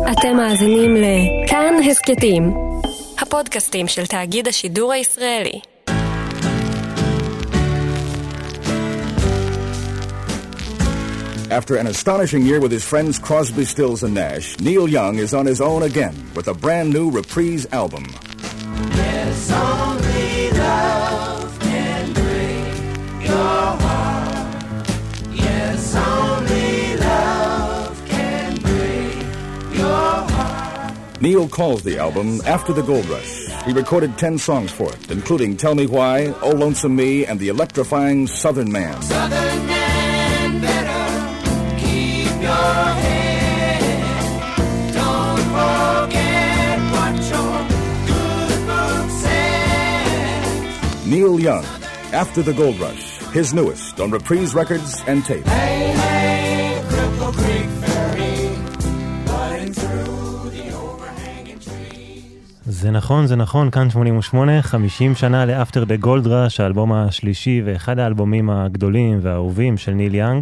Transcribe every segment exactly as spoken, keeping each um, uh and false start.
אתם מאזינים לכאן הסקטים, הפודקאסטים של תאגיד השידור הישראלי. After an astonishing year with his friends Crosby, Stills and Nash, Neil Young is on his own again with a brand new reprise album. Yes, only love can break your heart. Yes, only love can break your heart. Neil calls the album After the Gold Rush. He recorded ten songs for it, including Tell Me Why, Oh Lonesome Me, and the electrifying Southern Man. Southern Man better keep your head. Don't forget what your good book says. Neil Young, After the Gold Rush, his newest on Reprise Records and Tape. Hey, hey, Cripple Creek Ferry, cutting through the overhanging trees. זה נכון, זה נכון, כאן שמונים ושמונה, חמישים שנה לאפטר דה גולד ראש, האלבום השלישי ואחד האלבומים הגדולים והאהובים של ניל יאנג.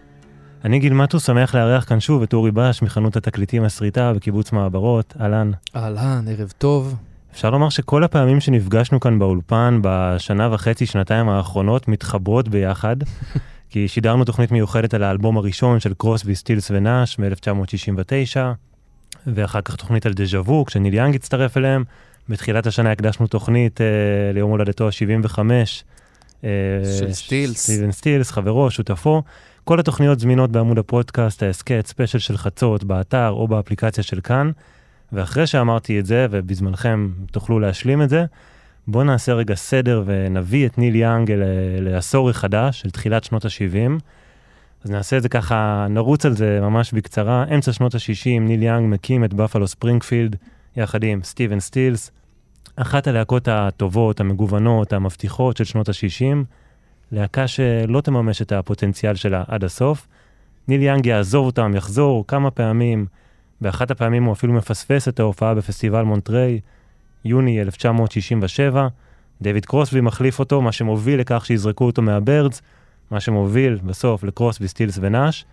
אני גיל מטו, שמח לארח כאן שוב את אורי בש מחנות התקליטים הסריטה בקיבוץ מעברות. אהלן. אהלן, ערב טוב. אפשר לומר שכל הפעמים שנפגשנו כאן באולפן בשנה וחצי, שנתיים האחרונות, מתחברות ביחד, כי שידרנו תוכנית מיוחדת על האלבום הראשון של קרוסבי, סטילס ונאש מ-אלף תשע מאות שישים ותשע, ואחר כך תוכנית על דז'ה וו, כשניל יאנג הצטרף אליהם. בתחילת השנה הקדשנו תוכנית אה, ליום הולדתו ה-שבעים וחמש, אה, של סטילס. סטיבן סטילס, חברו, שותפו. כל התוכניות זמינות בעמוד הפודקאסט, ההסקט, ספיישל של חצות, באתר או באפליקציה של כאן. ואחרי שאמרתי את זה, ובזמנכם תוכלו להשלים את זה, בואו נעשה רגע סדר ונביא את ניל יאנג לעשור החדש, של תחילת שנות ה-שבעים. אז נעשה את זה ככה, נרוץ על זה ממש בקצרה. אמצע שנות ה-שישים, ניל יאנג מקים את בפלו ספרינגפילד, יחד עם סטיבן סטילס, אחת הלהקות הטובות, המגוונות, המבטיחות של שנות ה-שישים, להקה שלא תממש את הפוטנציאל שלה עד הסוף. ניל יאנג יעזוב אותם, יחזור כמה פעמים, באחת הפעמים הוא אפילו מפספס את ההופעה בפסטיבל מונטריי, יוני אלף תשע מאות שישים ושבע. דיוויד קרוסבי מחליף אותו, מה שמוביל לכך שיזרקו אותו מהבירדס, מה שמוביל בסוף לקרוסבי, סטילס ונאש.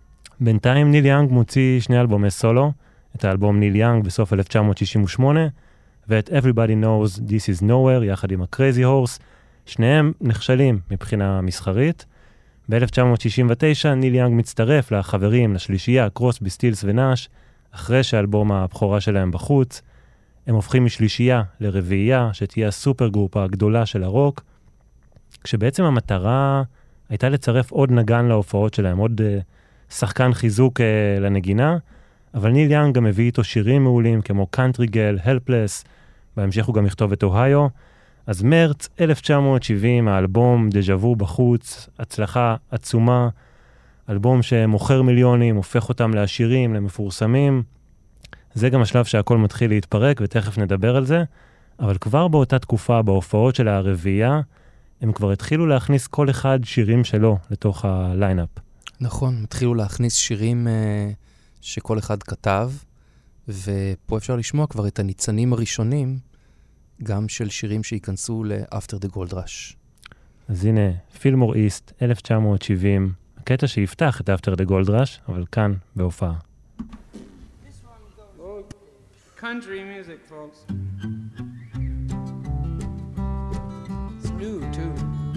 בינתיים ניל יאנג מוציא שני אלבומי סולו, את האלבום ניל יאנג בסוף אלף תשע מאות שישים ושמונה, ואת Everybody Knows This Is Nowhere, יחד עם ה-Crazy Horse. שניהם נכשלים מבחינה מסחרית. ב-אלף תשע מאות שישים ותשע ניל יאנג מצטרף לחברים, לשלישייה, קרוסבי, סטילס ונאש, אחרי שהאלבום הבכורה שלהם בחוץ. הם הופכים משלישייה לרביעייה, שתהיה הסופר גרופה הגדולה של הרוק, כשבעצם המטרה הייתה לצרף עוד נגן להופעות שלהם, עוד uh, שחקן חיזוק uh, לנגינה, אבל ניל יאנג גם הביא איתו שירים מעולים, כמו קאנטרי גל, הלפלס, בהמשך הוא גם יכתוב את אוהיו. אז מרץ אלף תשע מאות שבעים, האלבום דז'ה וו בחוץ, הצלחה עצומה, אלבום שמוכר מיליונים, הופך אותם לעשירים, למפורסמים. זה גם השלב שהכל מתחיל להתפרק, ותכף נדבר על זה. אבל כבר באותה תקופה, בהופעות של הרביעייה, הם כבר התחילו להכניס כל אחד שירים שלו לתוך הליינאפ. נכון, התחילו להכניס שירים uh, שכל אחד כתב, ופה אפשר לשמוע כבר את הניצנים הראשונים, גם של שירים שיכנסו ל-After the Gold Rush. אז הנה, פילמור איסט, אלף תשע מאות שבעים, הקטע שיפתח את After the Gold Rush, אבל כאן בהופעה. Country music, folks. It's new, too.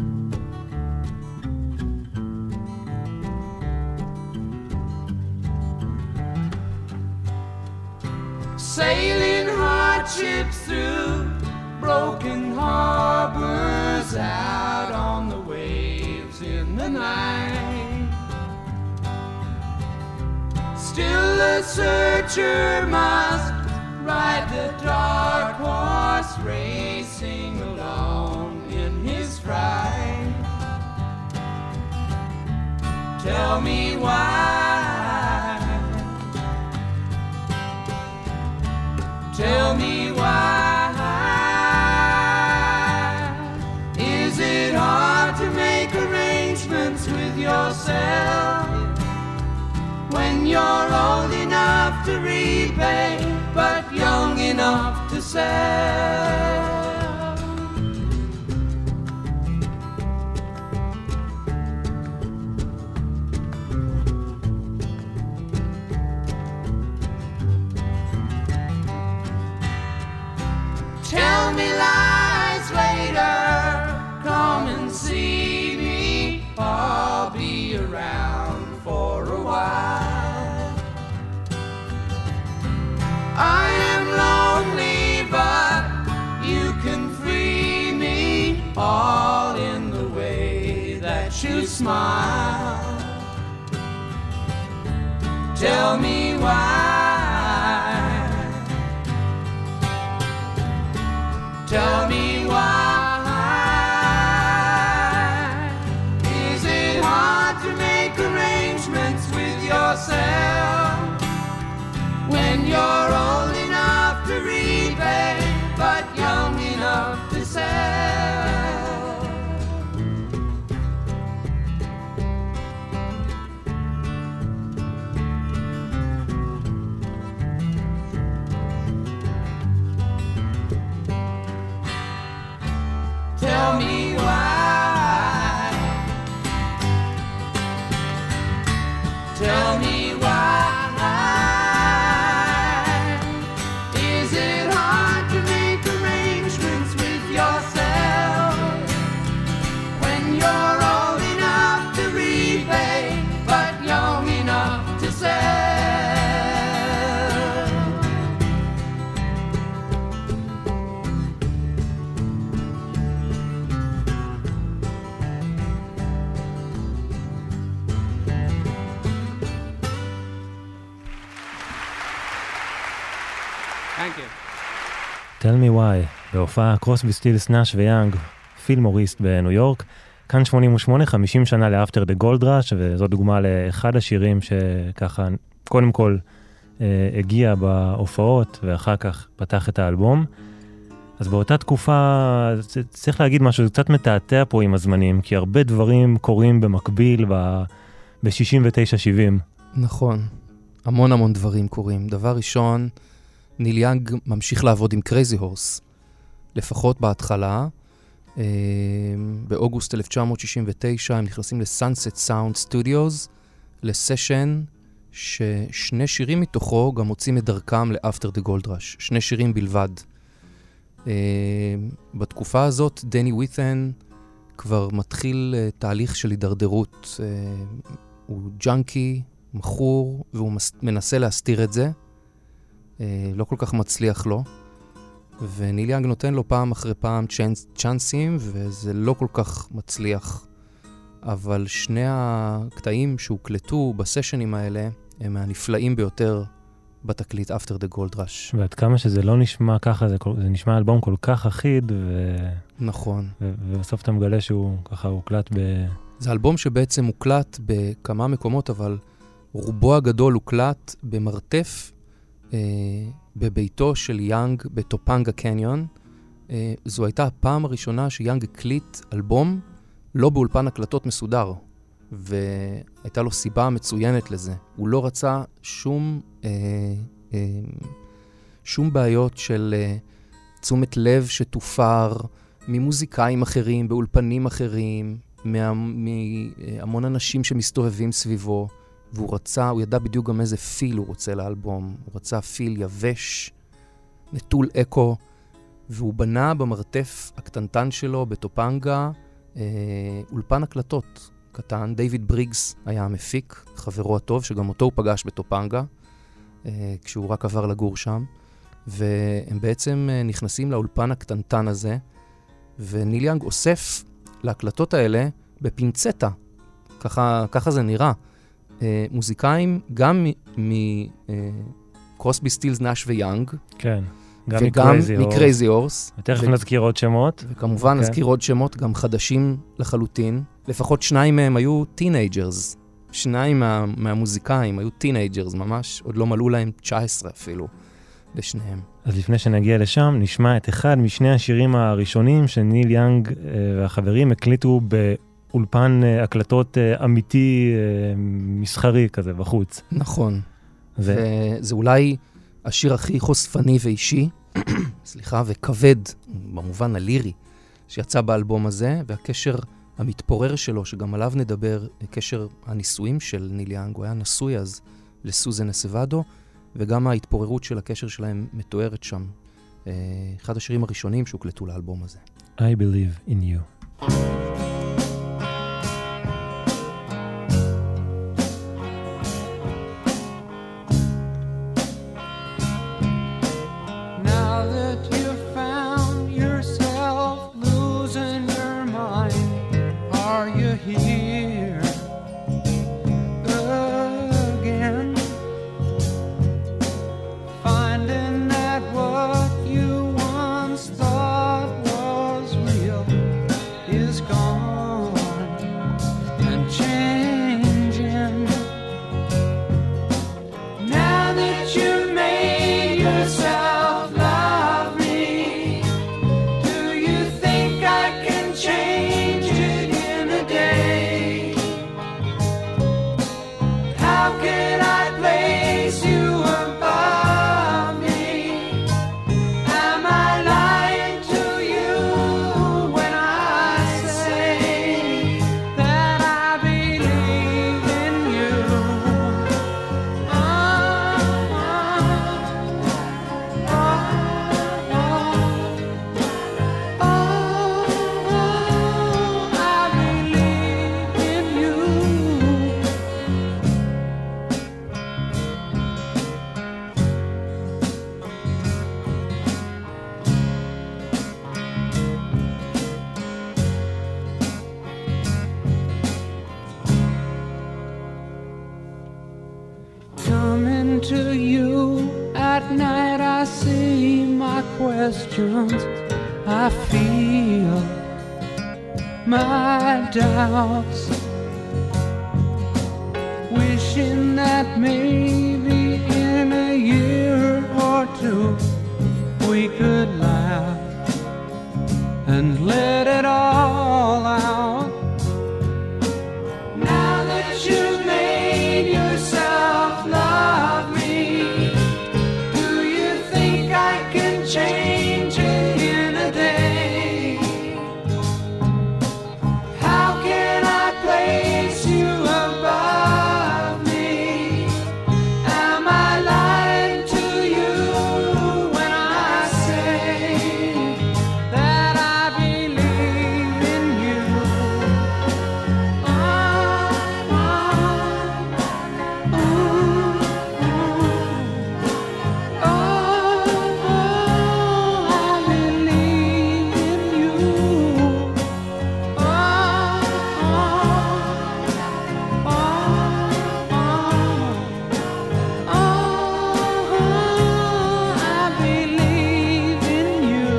Sailing hardships through broken harbors, out on the waves in the night. Still the searcher must ride the dark horse, racing along in his fright. Tell me why, tell me why, is it hard to make arrangements with yourself when you're old enough to repay but young enough to sell? smile. Tell me why. Tell me why. Is it hard to make arrangements with yourself when you're old enough to repay but young enough to sell? Tell me why. Tell me why. Is it hard to make arrangements with yourself when you're old enough to repay but young enough to sell? Thank you. Tell me why, בהופעה קרוסבי סטילס נאש ויאנג, פיל מוריסט בניו יורק, כאן שמונים ושמונה, חמישים שנה לאפטר דה גולד ראש, וזו דוגמה לאחד השירים שככה, קודם כל, אה, הגיע בהופעות, ואחר כך פתח את האלבום. אז באותה תקופה, צריך להגיד משהו, זה קצת מתעתע פה עם הזמנים, כי הרבה דברים קורים במקביל ב-שישים ותשע שבעים. נכון, המון המון דברים קורים. דבר ראשון, ניל יאנג ממשיך לעבוד עם קרייזי הורס, לפחות בהתחלה. אה, באוגוסט אלף תשע מאות שישים ותשע הם נכנסים לסאנסט סאונד סטודיוס, לסשן ששני שירים מתוכו גם מוצאים את דרכם לאפטר דה גולד ראש, שני שירים בלבד. אה, בתקופה הזאת דני ווית'ן כבר מתחיל אה, תהליך של הידרדרות. אה, הוא ג'אנקי, מכור, והוא מס, מנסה להסתיר את זה. לא כל כך מצליח לו, וניל יאנג נותן לו פעם אחרי פעם צ'אנס, צ'אנסים, וזה לא כל כך מצליח. אבל שני הקטעים שהוקלטו בסשנים האלה הם הנפלאים ביותר בתקליט After the Gold Rush. ועד כמה שזה לא נשמע ככה, זה, זה נשמע אלבום כל כך אחיד, ו... נכון. ו... ובסוף אתה מגלה שהוא ככה הוקלט ב... זה אלבום שבעצם הוקלט בכמה מקומות, אבל רובו הגדול הוקלט במרתף, Uh, בביתו של יאנג בטופנגה קניון. Uh, זו הייתה הפעם הראשונה שיאנג הקליט אלבום לא באולפן הקלטות מסודר, והייתה לו סיבה מצוינת לזה. הוא לא רצה שום uh, uh, שום בעיות של uh, תשומת לב שתופר ממוזיקאים אחרים, באולפנים אחרים, מהמון אנשים שמסתובבים סביבו. והוא רצה, הוא ידע בדיוק גם איזה פיל הוא רוצה לאלבום. הוא רצה פיל יבש, נטול אקו, והוא בנה במרתף הקטנטן שלו בטופנגה אה, אולפן הקלטות קטן. דיוויד בריגס היה המפיק, חברו הטוב, שגם אותו הוא פגש בטופנגה, אה, כשהוא רק עבר לגור שם. והם בעצם אה, נכנסים לאולפן הקטנטן הזה, וניל יאנג אוסף להקלטות האלה בפינצטה. ככה, ככה זה נראה. מוזיקאים גם מקרוסבי סטילס נאש ויאנג, כן, גם וגם מקרייזי הורס, ותכף נזכיר עוד שמות, וכמובן נזכיר עוד שמות גם חדשים לחלוטין. לפחות שניים מהם היו טינאג'רס, שניים מה, מהמוזיקאים היו טינאג'רס ממש, עוד לא מלאו להם תשע עשרה אפילו לשניהם. אז לפני שנגיע לשם נשמע את אחד משני השירים הראשונים שניל יאנג והחברים הקליטו ב אולפן הקלטות אמיתי, מסחרי כזה, בחוץ. נכון. זה... וזה אולי השיר הכי חושפני ואישי, סליחה, וכבד, במובן הלירי, שיצא באלבום הזה, והקשר המתפורר שלו, שגם עליו נדבר, קשר הנישואים של ניל יאנג, הוא היה נשוי אז לסוזן אסוודו, וגם ההתפוררות של הקשר שלהם מתוארת שם. אחד השירים הראשונים שהוקלטו לאלבום הזה. I believe in you. Here night I see my questions, I feel my doubts, wishing that maybe in a year or two we could laugh and let it all out. Now that you've made yourself love me, do you think I can change it in a day? How can I place you above me? Am I lying to you when I say that I believe in you? Oh, oh, ooh, ooh. Oh, oh, I believe in you. Oh, oh, oh, oh, oh, I believe in you.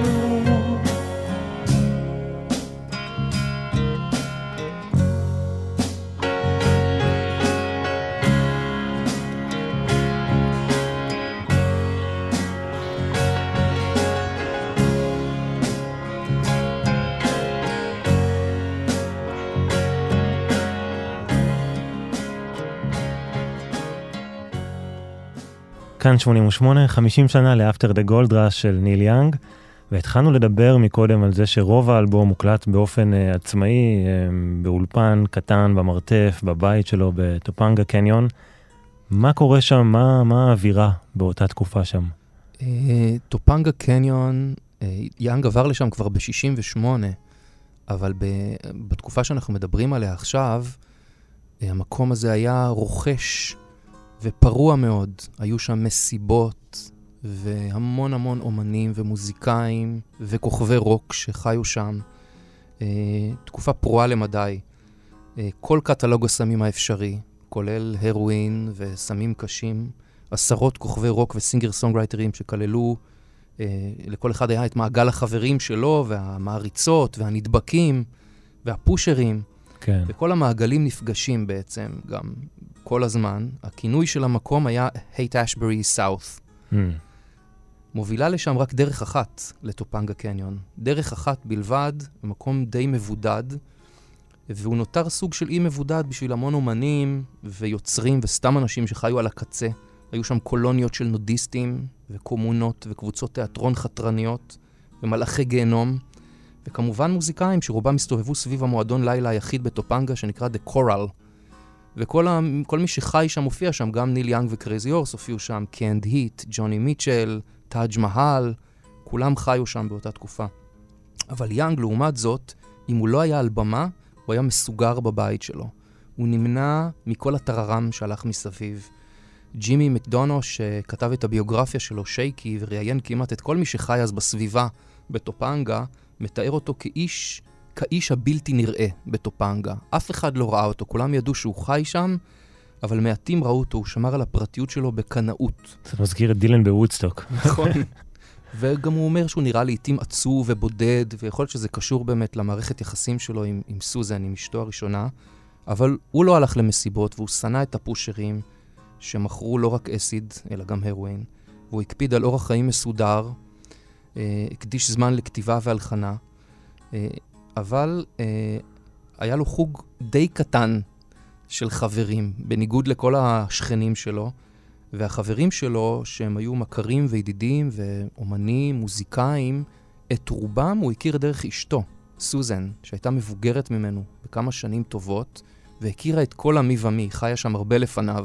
כאן שמונים ושמונה, חמישים שנה לאפטר דה גולד ראש של ניל יאנג, והתחלנו לדבר מקודם על זה שרוב האלבום מוקלט באופן uh, עצמאי, um, באולפן קטן, במרתף, בבית שלו, בטופנגה קניון. מה קורה שם? מה, מה האווירה באותה תקופה שם? Uh, טופנגה קניון, uh, יאנג עבר לשם כבר ב-שישים ושמונה, אבל ב- בתקופה שאנחנו מדברים עליה עכשיו, uh, המקום הזה היה רוכש ופרוע מאוד. היו שם מסיבות והמון המון אומנים ומוזיקאים וכוכבי רוק שחיו שם. Uh, תקופה פרועה למדי. Uh, כל קטלוג הסמים האפשרי, כולל הרואין וסמים קשים, עשרות כוכבי רוק וסינגר סונגרייטרים שכללו, uh, לכל אחד היה את מעגל החברים שלו והמעריצות והנדבקים והפושרים. כן. וכל המעגלים נפגשים בעצם גם כל הזמן. הכינוי של המקום היה Haight-Ashbury South. Mm. מובילה לשם רק דרך אחת לטופנגה קניון. דרך אחת בלבד, במקום די מבודד, והוא נותר סוג של אי מבודד בשביל המון אומנים ויוצרים וסתם אנשים שחיו על הקצה. היו שם קולוניות של נודיסטים וקומונות וקבוצות תיאטרון חתרניות ומלאכי גיהנום, וכמובן מוזיקאים שרובם הסתובבו סביב המועדון לילה היחיד בטופנגה שנקרא The Coral. וכל ה... כל מי שחי שם הופיע שם, גם ניל יאנג וקרייזי הורס הופיעו שם, קנד היט, ג'וני מיטשל, טאג' מהל, כולם חיו שם באותה תקופה. אבל יאנג, לעומת זאת, אם הוא לא היה על במה, הוא היה מסוגר בבית שלו. הוא נמנע מכל הטררם שהלך מסביב. ג'ימי מקדונו, שכתב את הביוגרפיה שלו, שייקי, וראיין כמעט את כל מי שחי אז בסביבה בטופנגה, מתאר אותו כאיש, כאיש הבלתי נראה בטופנגה. אף אחד לא ראה אותו, כולם ידעו שהוא חי שם, אבל מעטים ראו אותו, הוא שמר על הפרטיות שלו בקנאות. זה מזכיר את דילן בוודסטוק. נכון. וגם הוא אומר שהוא נראה לעתים עצוב ובודד, ויכול להיות שזה קשור באמת למערכת יחסים שלו עם, עם סוזן, עם אשתו הראשונה, אבל הוא לא הלך למסיבות, והוא שנא את הפושרים שמכרו לא רק אסיד, אלא גם הרואין, והוא הקפיד על אורח חיים מסודר, אה, הקדיש זמן לכתיבה והלחנה, אה, אבל אה, היה לו חוג די קטן של חברים, בניגוד לכל השכנים שלו, והחברים שלו, שהם היו מכרים וידידים ואומנים, מוזיקאים, את רובם הוא הכיר דרך אשתו, סוזן, שהייתה מבוגרת ממנו בכמה שנים טובות, והכירה את כל המי ומי, חיה שם הרבה לפניו.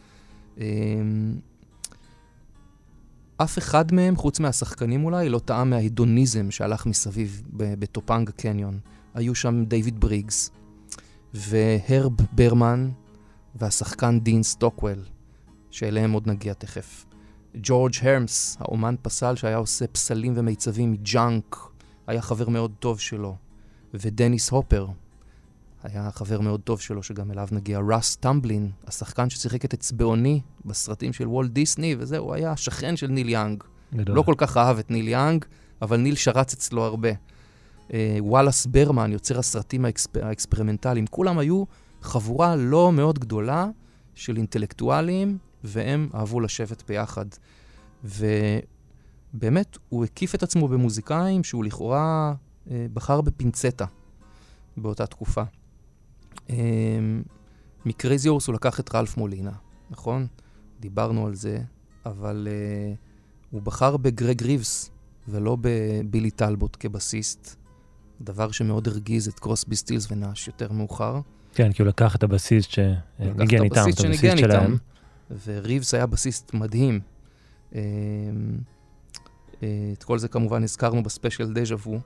אף אחד מהם, חוץ מהשחקנים אולי, לא טעם מההידוניזם שהלך מסביב בטופנגה קניון. היו שם דיוויד בריגס, והרב ברמן, והשחקן דין סטוקוול, שאליהם עוד נגיע תכף. ג'ורג' הרמס, האומן פסל שהיה עושה פסלים ומיצבים מג'אנק, היה חבר מאוד טוב שלו. ודניס הופר, היה חבר מאוד טוב שלו, שגם אליו נגיע, ראס טמבלין, השחקן ששיחק את אצבעוני בסרטים של וולט דיסני, וזהו, הוא היה שכן של ניל יאנג. גדול. לא כל כך אהב את ניל יאנג, אבל ניל שרץ אצלו הרבה. אה, וואלאס ברמן, יוצר הסרטים האקספ... האקספרימנטליים, כולם היו חבורה לא מאוד גדולה של אינטלקטואלים, והם אהבו לשבת ביחד. ובאמת, הוא הקיף את עצמו במוזיקאים, שהוא לכאורה אה, בחר בפינצטה באותה תקופה. אה, מקרייזי הורס הוא לקח את רלף מולינה, נכון? דיברנו על זה, אבל אה, הוא בחר בגרג ריבס, ולא בבילי טלבוט כבסיסט, דבר שמאוד הרגיז את קרוסבי סטילס ונאש יותר מאוחר. כן, כי הוא לקח את הבסיסט שניגן איתם, את הבסיסט שלהם. וריבס היה בסיסט מדהים. את כל זה כמובן הזכרנו בספיישל דז'ה וו.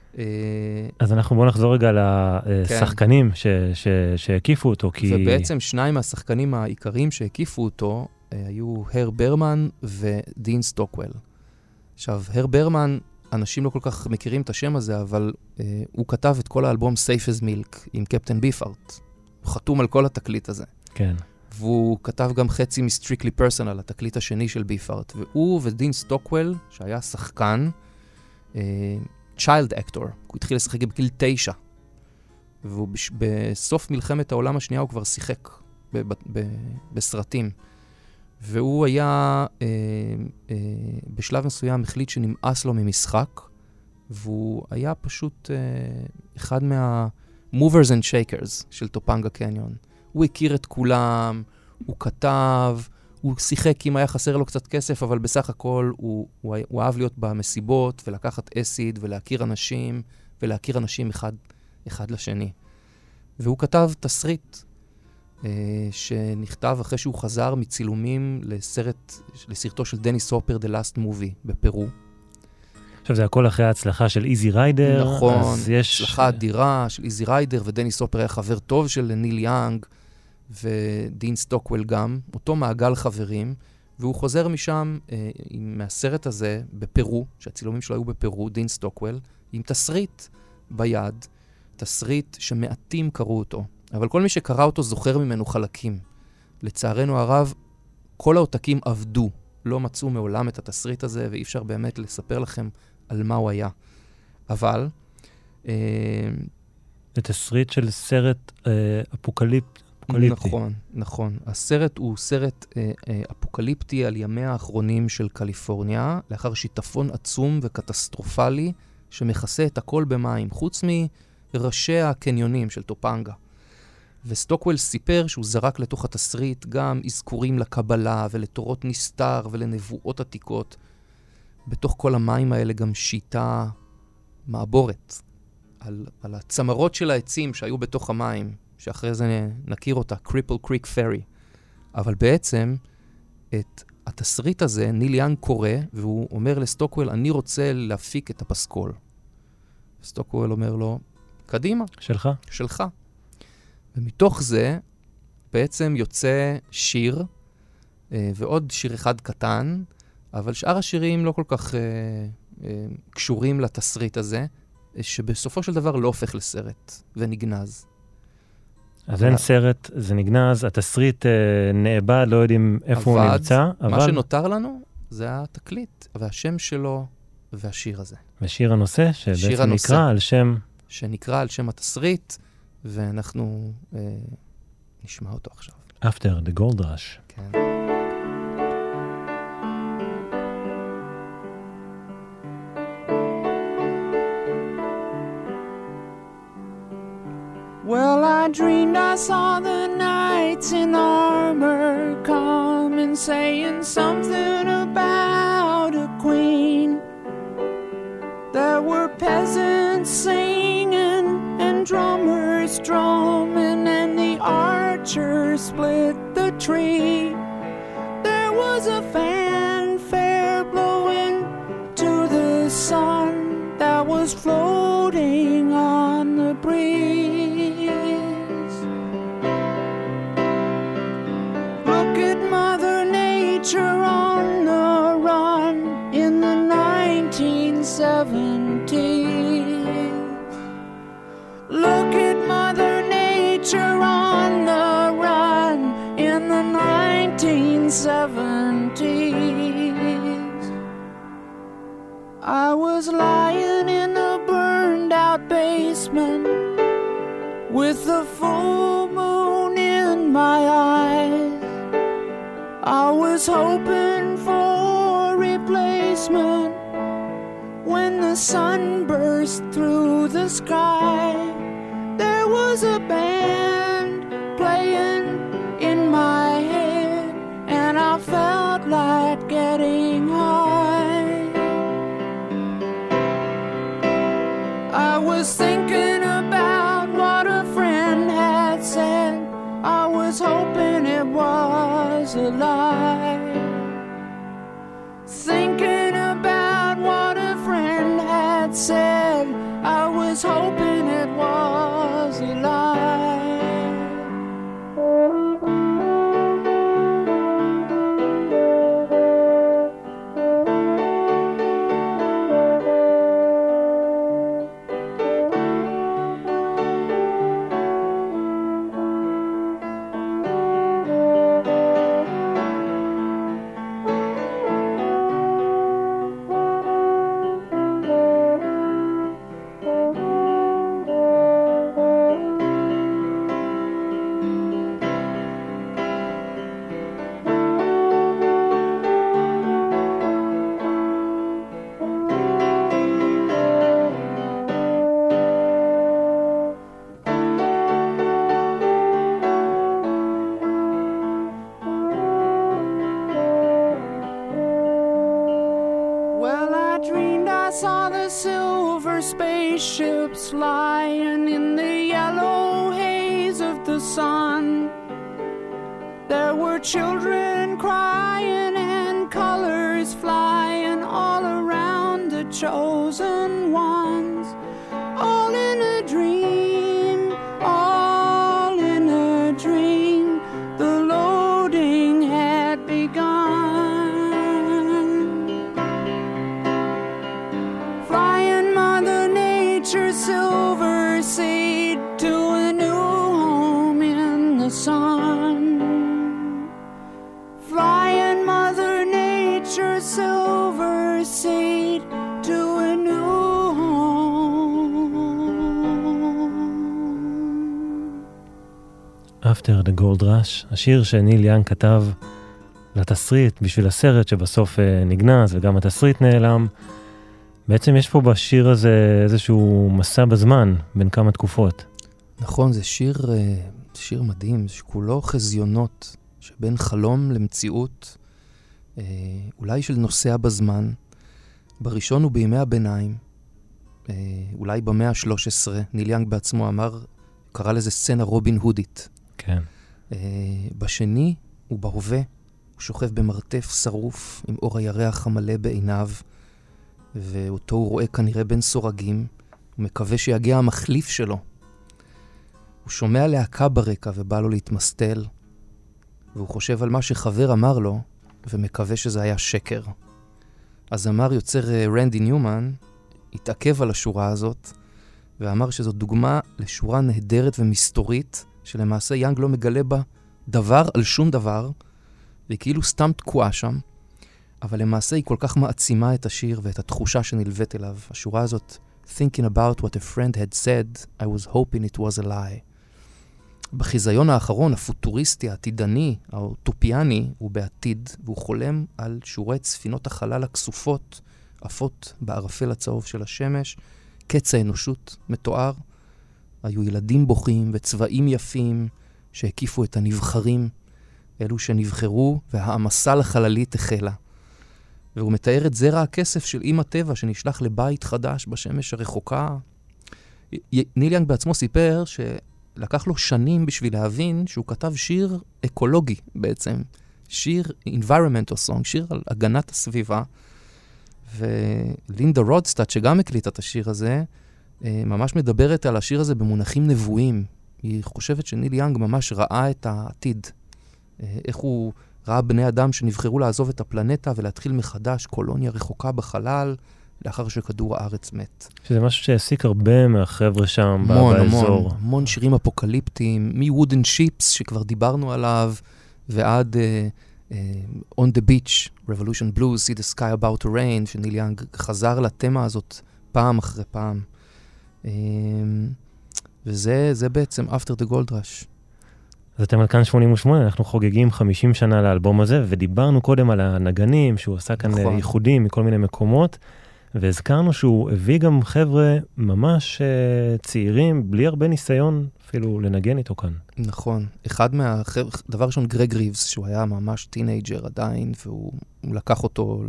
אז אנחנו בואו נחזור רגע לשחקנים שהקיפו אותו, כי... ובעצם שניים מהשחקנים העיקריים שהקיפו אותו היו הר ברמן ודין סטוקוול. עכשיו, הר ברמן, אנשים לא כל כך מכירים את השם הזה, אבל אה, הוא כתב את כל האלבום Safe as Milk עם קפטן ביפארט. הוא חתום על כל התקליט הזה. כן. והוא כתב גם חצי מ-Strictly Personal, התקליט השני של ביפארט. והוא ודין סטוקוול, שהיה שחקן, אה, child actor, הוא התחיל לשחק בגיל תשע. והוא בש... בסוף מלחמת העולם השנייה הוא כבר שיחק ב- ב- ב- בסרטים. והוא היה, אה, אה, בשלב מסוים החליט שנמאס לו ממשחק, והוא היה פשוט אה, אחד מה-movers and shakers של טופנגה קניון. הוא הכיר את כולם, הוא כתב, הוא שיחק אם היה חסר לו קצת כסף, אבל בסך הכל הוא, הוא, הוא אהב להיות במסיבות ולקחת אסיד ולהכיר אנשים, ולהכיר אנשים אחד, אחד לשני. והוא כתב תסריט, Uh, שנכתב אחרי שהוא חזר מצילומים לסרט, לסרטו של דניס הופר, The Last Movie, בפרו. עכשיו זה הכל אחרי ההצלחה של איזי ריידר. נכון, יש... הצלחה אדירה של איזי ריידר, ודניס הופר היה חבר טוב של ניל יאנג, ודין סטוקוול גם, אותו מעגל חברים, והוא חוזר משם, uh, מהסרט הזה, בפרו, שהצילומים שלו היו בפרו, דין סטוקוול, עם תסריט ביד, תסריט שמעטים קראו אותו. אבל כל מי שקרא אותו זוכר ממנו חלקים. לצערנו הרב, כל העותקים עבדו. לא מצאו מעולם את התסריט הזה, ואי אפשר באמת לספר לכם על מה הוא היה. אבל... אה, זה תסריט של סרט אה, אפוקליפ... אפוקליפטי. נכון, נכון. הסרט הוא סרט אה, אה, אפוקליפטי על ימיה האחרונים של קליפורניה, לאחר שיטפון עצום וקטסטרופלי, שמכסה את הכל במים, חוץ מראשי הקניונים של טופנגה. וסטוקוול סיפר שהוא זרק לתוך התסריט גם אזכורים לקבלה ולתורות נסתר ולנבואות עתיקות. בתוך כל המים האלה גם שיטה מעבורת על, על הצמרות של העצים שהיו בתוך המים, שאחרי זה נכיר אותה, Cripple Creek Ferry. אבל בעצם את התסריט הזה ניל יאנג קורא, והוא אומר לסטוקוול, אני רוצה להפיק את הפסקול. סטוקוול אומר לו, קדימה. שלך? שלך. ומתוך זה בעצם יוצא שיר, אה, ועוד שיר אחד קטן, אבל שאר השירים לא כל כך אה, אה, קשורים לתסריט הזה, אה, שבסופו של דבר לא הופך לסרט ונגנז. אז אין סרט, זה נגנז, התסריט אה, נאבד, לא יודעים איפה הוא נמצא. מה אבל... שנותר לנו זה התקליט, והשם שלו והשיר הזה. ושיר הנושא, שבעצם הנושא. נקרא על שם... שנקרא על שם התסריט, ואנחנו אה, נשמע אותו עכשיו. After the Gold Rush. כן. Well, I dreamed I saw the knights in armor come and saying something about a queen. There were peasants singing and drummers drumming, and the archers split the tree. There was a fanfare blowing to the sun that was floating on the breeze. Look at Mother Nature seventies. I was lying in a burned out basement with the full moon in my eyes. I was hoping for replacement when the sun burst through the sky. There was a band playing in my head, and I felt like getting high. I was thinking about what a friend had said. I was hoping it was a lie. Thinking about what a friend had said, I was hoping it was a lie. Spaceships lying in the yellow haze of the sun. There were children crying and colors flying all around the chosen ones. All in a dream, all in a dream. The loading had begun. Flying Mother Nature's silver seed to a new home in the sun. Flying Mother Nature's silver seed to a new home. After the Gold Rush, השיר שניל יאנג כתב לתסריט בשביל הסרט שבסוף נגנז וגם התסריט נעלם. בעצם יש פה בשיר הזה איזשהו מסע בזמן בין כמה תקופות. נכון, זה שיר, שיר מדהים, שכולו חזיונות שבין חלום למציאות, אולי של נוסע בזמן. בראשון הוא בימי הביניים, אולי במאה ה-שלוש עשרה, ניל יאנג בעצמו אמר, קרא לזה סצנה רובין הודית. כן. בשני הוא בהווה, הוא שוכב במרתף שרוף עם אור הירח המלא בעיניו, ואותו הוא רואה כנראה בין סורגים, הוא מקווה שיגיע המחליף שלו. הוא שומע להקה ברקע ובא לו להתמסטל, והוא חושב על מה שחבר אמר לו, ומקווה שזה היה שקר. הזמר יוצר רנדי ניומן התעכב על השורה הזאת, ואמר שזו דוגמה לשורה נהדרת ומסתורית, שלמעשה יאנג לא מגלה בה דבר על שום דבר, והיא כאילו סתם תקועה שם, אבל למעשה היא כל כך מעצימה את השיר ואת התחושה שנלווית אליו. השורה הזאת, Thinking about what a friend had said, I was hoping it was a lie. בחיזיון האחרון, הפוטוריסטי, העתידני, האוטופיאני, הוא בעתיד, והוא חולם על שורי ספינות החלל הכסופות, עפות בערפל הצהוב של השמש, קץ האנושות מתואר. היו ילדים בוכים וצבעים יפים שהקיפו את הנבחרים, אלו שנבחרו, והעמסה לחללית החלה. והוא מתאר את זרע הכסף של אמא טבע שנשלח לבית חדש בשמש הרחוקה. ניל יאנג בעצמו סיפר שלקח לו שנים בשביל להבין שהוא כתב שיר אקולוגי בעצם. שיר environmental song, שיר על הגנת הסביבה. ולינדה רודסטאט, שגם הקליטה את השיר הזה, ממש מדברת על השיר הזה במונחים נבואים. היא חושבת שניל יאנג ממש ראה את העתיד. איך הוא ראה בני אדם שנבחרו לעזוב את הפלנטה ולהתחיל מחדש קולוניה רחוקה בחלל, לאחר שכדור הארץ מת. שזה משהו שהעסיק הרבה מהחבר'ה שם המון, באזור. המון, המון שירים אפוקליפטיים, מ-Wooden Ships שכבר דיברנו עליו, ועד On the Beach, Revolution Blues, See the Sky About to Rain, שניל יאנג חזר לתמה הזאת פעם אחרי פעם. וזה זה בעצם After the Gold Rush. אז אתם על כאן שמונים ושמונה, אנחנו חוגגים חמישים שנה לאלבום הזה, ודיברנו קודם על הנגנים, שהוא עשה כאן נכון. ייחודים מכל מיני מקומות, והזכרנו שהוא הביא גם חבר'ה ממש uh, צעירים, בלי הרבה ניסיון אפילו לנגן איתו כאן. נכון. אחד מהחבר'ה, דבר ראשון גרג ריבס, שהוא היה ממש טינאג'ר עדיין, והוא לקח אותו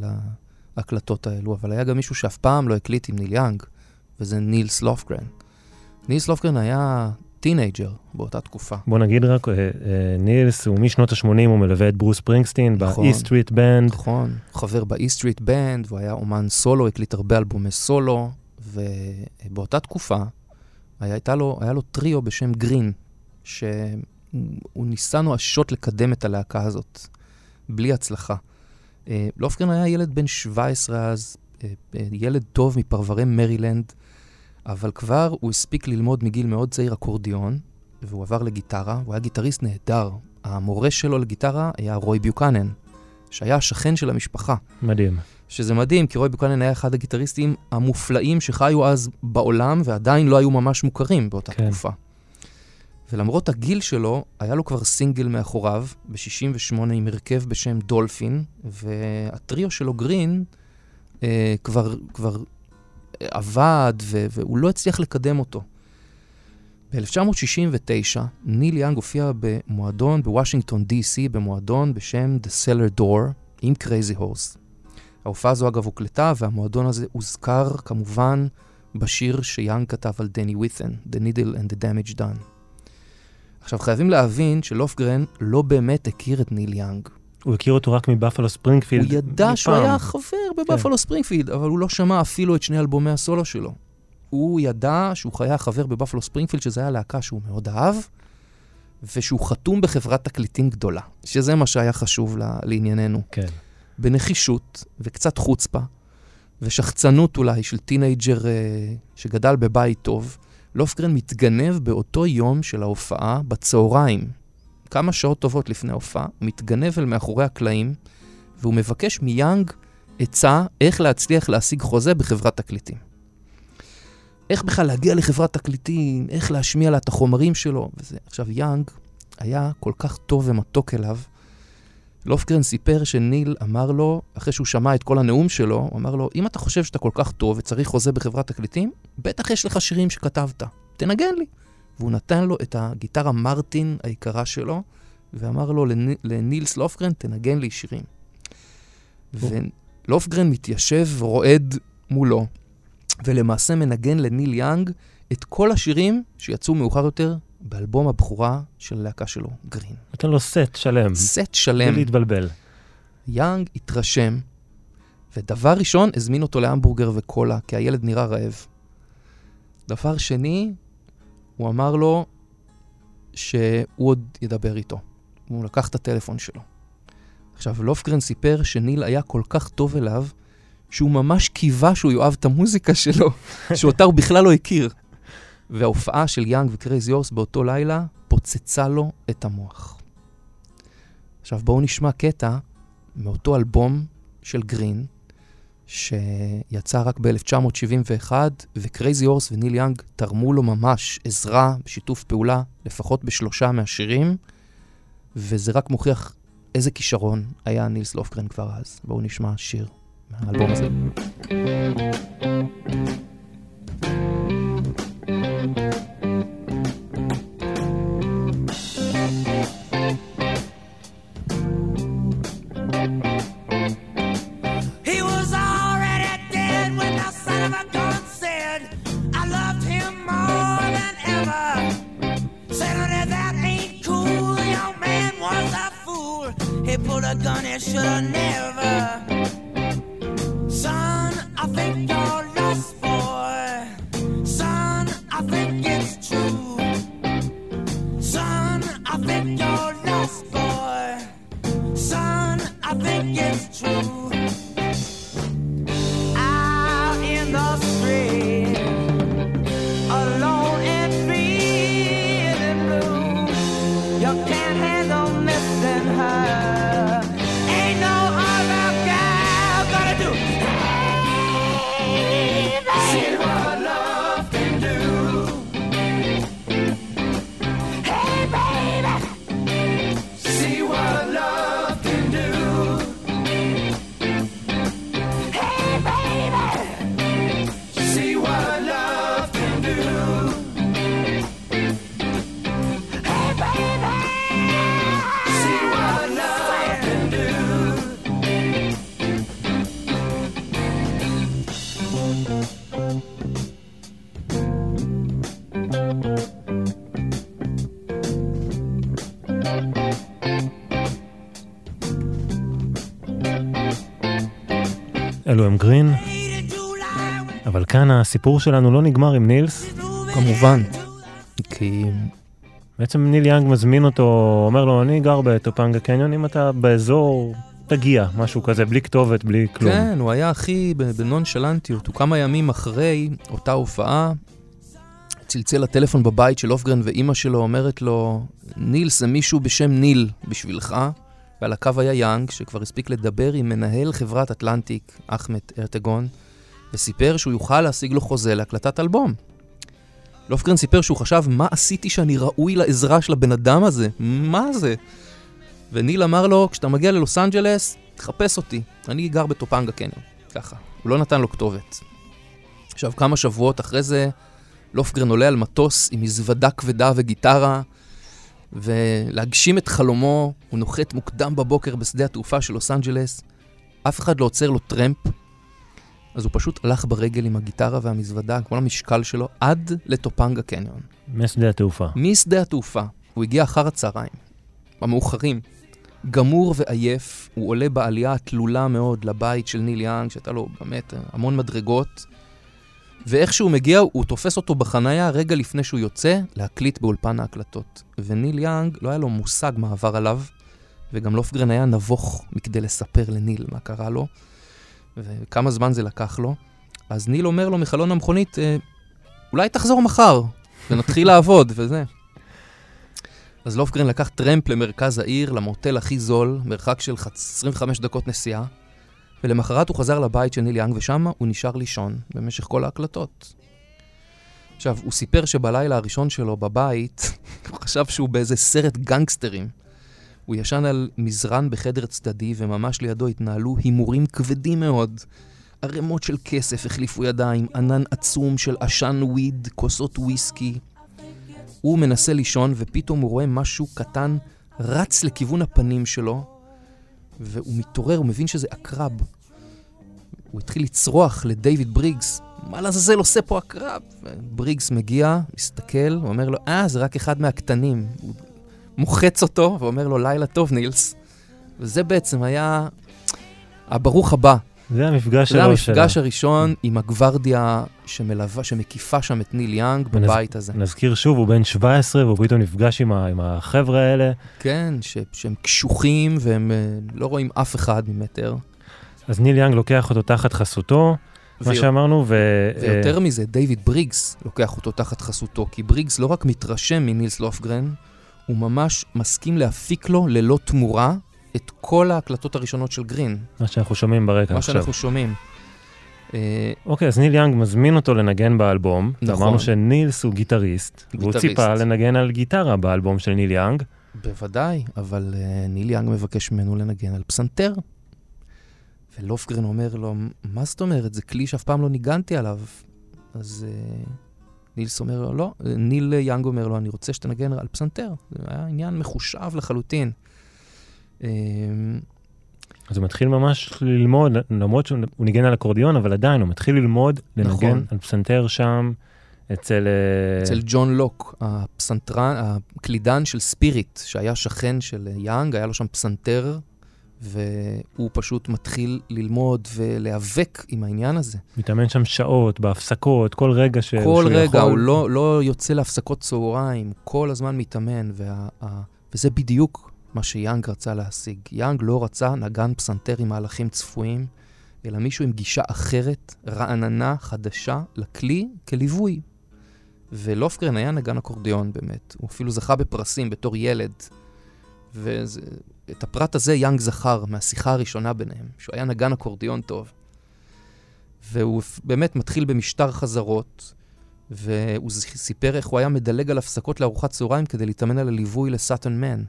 להקלטות האלו, אבל היה גם מישהו שאף פעם לא הקליט עם ניל יאנג, וזה נילס לופגרן. נילס לופגרן היה טינאג'ר באותה תקופה. בוא נגיד רק, נילס הוא משנות ה-שמונים, הוא מלווה את ברוס פרינגסטין, באי סטריט בנד. נכון, חבר באי סטריט בנד, והוא היה אומן סולו, הקליט הרבה אלבומי סולו, ובאותה תקופה היה לו, היה לו טריו בשם גרין, שהוא ניסה נואשות לקדם את הלהקה הזאת, בלי הצלחה. לופגרן היה ילד בן שבע עשרה אז, ילד טוב מפרברי מרילנד, אבל כבר הוא הספיק ללמוד מגיל מאוד צעיר אקורדיון, והוא עבר לגיטרה, הוא היה גיטריסט נהדר. המורה שלו לגיטרה היה רוי ביוקנן, שהיה השכן של המשפחה. מדהים. שזה מדהים, כי רוי ביוקנן היה אחד הגיטריסטים המופלאים שחיו אז בעולם, ועדיין לא היו ממש מוכרים באותה כן. תקופה. ולמרות הגיל שלו, היה לו כבר סינגל מאחוריו, ב-שישים ושמונה עם הרכב בשם דולפין, והטריו שלו גרין אה, כבר... כבר עבד, ו- והוא לא הצליח לקדם אותו. ב-אלף תשע מאות שישים ותשע, ניל יאנג הופיע במועדון בוושינגטון די סי, במועדון בשם The Cellar Door, עם Crazy Horse. ההופעה הזו אגב הוקלטה, והמועדון הזה הוזכר כמובן בשיר שיאנג כתב על דני ווית'ן, The Needle and the Damage Done. עכשיו חייבים להבין שלופגרן לא באמת הכיר את ניל יאנג. הוא הכיר אותו רק מבאפלו ספרינגפילד. הוא ידע שהוא היה חבר בבאפלו ספרינגפילד, אבל הוא לא שמע אפילו את שני אלבומי הסולו שלו. הוא ידע שהוא היה חבר בבאפלו ספרינגפילד, שזה היה להקה שהוא מאוד אהב, ושהוא חתום בחברת תקליטים גדולה, שזה מה שהיה חשוב לענייננו. כן. בנחישות וקצת חוצפה, ושחצנות אולי של טינאג'ר שגדל בבית טוב, לופגרן מתגנב באותו יום של ההופעה בצהריים. כמה שעות טובות לפני ההופעה, הוא מתגנב אל מאחורי הקלעים, והוא מבקש מיאנג עצה איך להצליח להשיג חוזה בחברת תקליטים. איך בכלל להגיע לחברת תקליטים, איך להשמיע לה את החומרים שלו, וזה. עכשיו יאנג היה כל כך טוב ומתוק אליו, לופגרן סיפר שניל אמר לו, אחרי שהוא שמע את כל הנאום שלו, הוא אמר לו, אם אתה חושב שאתה כל כך טוב וצריך חוזה בחברת תקליטים, בטח יש לך שירים שכתבת, תנגן לי. והוא נתן לו את הגיטרה מרטין היקרה שלו, ואמר לו לנילס לופגרן, תנגן לי שירים. ולופגרן מתיישב ורועד מולו, ולמעשה מנגן לניל יאנג את כל השירים שיצאו מאוחר יותר באלבום הבכורה של הלהקה שלו, גרין. נתן לו סט שלם. סט שלם. בלי להתבלבל. יאנג התרשם, ודבר ראשון, הזמין אותו להמבורגר וקולה, כי הילד נראה רעב. דבר שני, הוא אמר לו שהוא עוד ידבר איתו. הוא לקח את הטלפון שלו. עכשיו, לופגרן סיפר שניל היה כל כך טוב אליו, שהוא ממש קיווה שהוא יאהב את המוזיקה שלו, שאותה הוא בכלל לא הכיר. וההופעה של יאנג וקרייזי הורס באותו לילה פוצצה לו את המוח. עכשיו, בואו נשמע קטע מאותו אלבום של גרין, שיצא רק ב-אלף תשע מאות שבעים ואחת, וקרייזי הורס וניל יאנג תרמו לו ממש עזרה בשיתוף פעולה, לפחות בשלושה מהשירים, וזה רק מוכיח איזה כישרון היה נילס לופגרן כבר אז. בואו נשמע שיר מהאלבום הזה. A gun it should have never. Son, I think you're lost, boy. Son, I think it's true. Son, I think you're lost, boy. Son, I think it's true. Out in the street, alone and feeling blue. You can't handle missing her. אלו הם גרין, אבל כאן הסיפור שלנו לא נגמר עם נילס. כמובן, כי בעצם ניל יאנג מזמין אותו, אומר לו, אני גר בטופנגה קניון, אם אתה באזור, תגיע, משהו כזה, בלי כתובת, בלי כלום. כן, הוא היה הכי בנונשלנטיות. הוא כמה ימים אחרי אותה הופעה, צלצל לטלפון בבית של לופגרן, ואימא שלו אומרת לו, נילס זה מישהו בשם ניל בשבילך, ועל הקו היה יאנג, שכבר הספיק לדבר עם מנהל חברת אטלנטיק, אחמד ארטגון, וסיפר שהוא יוכל להשיג לו חוזה להקלטת אלבום. לופגרן סיפר שהוא חשב, מה עשיתי שאני ראוי לעזרה של הבן אדם הזה? מה זה? וניל אמר לו, כשאתה מגיע ללוס אנג'לס, תחפש אותי. אני גר בטופנגה קניון. ככה. הוא לא נתן לו כתובת. עכשיו, כמה שבועות אחרי זה, לופגרן עולה על מטוס עם מזוודה כבדה וגיטרה, ולהגשים את חלומו, הוא נוחת מוקדם בבוקר בשדה התעופה של לוס אנג'לס. אף אחד לא עוצר לו טרמפ, אז הוא פשוט הלך ברגל עם הגיטרה והמזוודה, כמו המשקל שלו, עד לטופנגה קניון. משדה התעופה. משדה התעופה. הוא הגיע אחר הצהריים, במאוחרים. גמור ועייף, הוא עולה בעלייה התלולה מאוד לבית של ניל יאנג, שהייתה לו באמת המון מדרגות, ואיך שהוא מגיע, הוא תופס אותו בחנייה רגע לפני שהוא יוצא להקליט באולפן ההקלטות. וניל יאנג לא היה לו מושג מה עבר עליו, וגם לופגרן היה נבוך מכדי לספר לניל מה קרה לו, וכמה זמן זה לקח לו. אז ניל אומר לו מחלון המכונית, אולי תחזור מחר, ונתחיל לעבוד, וזה. אז לופגרן לקח טרמפ למרכז העיר, למוטל הכי זול, מרחק של עשרים וחמש דקות נסיעה, ולמחרת הוא חזר לבית של ניל יאנג, ושם הוא נשאר לישון במשך כל ההקלטות. עכשיו, הוא סיפר שבלילה הראשון שלו בבית, הוא חשב שהוא באיזה סרט גנגסטרים. הוא ישן על מזרן בחדר צדדי, וממש לידו התנהלו הימורים כבדים מאוד. ערימות של כסף החליפו ידיים, ענן עצום של עשן וויד, כוסות וויסקי. הוא מנסה לישון, ופתאום הוא רואה משהו קטן רץ לכיוון הפנים שלו, והוא מתעורר, הוא מבין שזה אקרב. הוא התחיל לצרוח לדייוויד בריגס, מה לעזאזל עושה פה אקרב? בריגס מגיע, מסתכל, הוא אומר לו, אה, זה רק אחד מהקטנים. הוא מוחץ אותו, ואומר לו, לילה טוב נילס. וזה בעצם היה הברוך הבא. זה המפגש שלו. זה המפגש הראשון עם הגוורדיה שמלווה, שמקיפה שם את ניל יאנג בבית הזה. נזכיר שוב, הוא בן שבע עשרה, והוא פתאום נפגש עם, עם החבר'ה האלה. כן, ש, שהם קשוחים, והם לא רואים אף אחד ממטר. אז ניל יאנג לוקח אותו תחת חסותו, מה שאמרנו, ו... ויותר מזה, דיוויד בריגס לוקח אותו תחת חסותו, כי בריגס לא רק מתרשם מנילס לופגרן, הוא ממש מסכים להפיק לו ללא תמורה את כל ההקלטות הראשונות של גרין. מה שאנחנו שומעים ברקע עכשיו. מה שאנחנו שומעים. אוקיי, אז ניל יאנג מזמין אותו לנגן באלבום. נכון. אמרנו שנילס הוא גיטריסט, והוא ציפה לנגן על גיטרה באלבום של ניל יאנג. בוודאי, אבל ניל יאנג מבקש ממנו לנגן על פסנתר. ולופגרן אומר לו, מה זאת אומרת? זה כלי שאף פעם לא ניגנתי עליו. אז נילס אומר לו, לא. ניל יאנג אומר לו, אני רוצה שתנגן על פסנתר. זה היה עניין מחושב לחלוטין. אז הוא מתחיל ממש ללמוד, למרות שהוא ניגן על אקורדיון, אבל עדיין הוא מתחיל ללמוד לנגן על פסנתר שם, אצל... אצל ג'ון לוק, הפסנתרן, הקלידן של ספיריט, שהיה שכן של יאנג, היה לו שם פסנתר, והוא פשוט מתחיל ללמוד ולהיאבק עם העניין הזה. מתאמן שם שעות, בהפסקות, כל רגע ש... כל רגע, יכול... הוא לא, לא יוצא להפסקות צהריים, כל הזמן מתאמן, וה... וזה בדיוק מה שיאנג רצה להשיג. יאנג לא רצה נגן פסנתר עם מהלכים צפויים, אלא מישהו עם גישה אחרת, רעננה, חדשה, לכלי כליווי. ולופגרן היה נגן אקורדיון באמת. הוא אפילו זכה בפרסים בתור ילד. ואת הפרט הזה יאנג זכר מהשיחה הראשונה ביניהם, שהוא היה נגן אקורדיון טוב. והוא באמת מתחיל במשטר חזרות, והוא סיפר איך הוא היה מדלג על הפסקות לארוחת צהריים כדי להתאמן על הליווי לסאטן מן.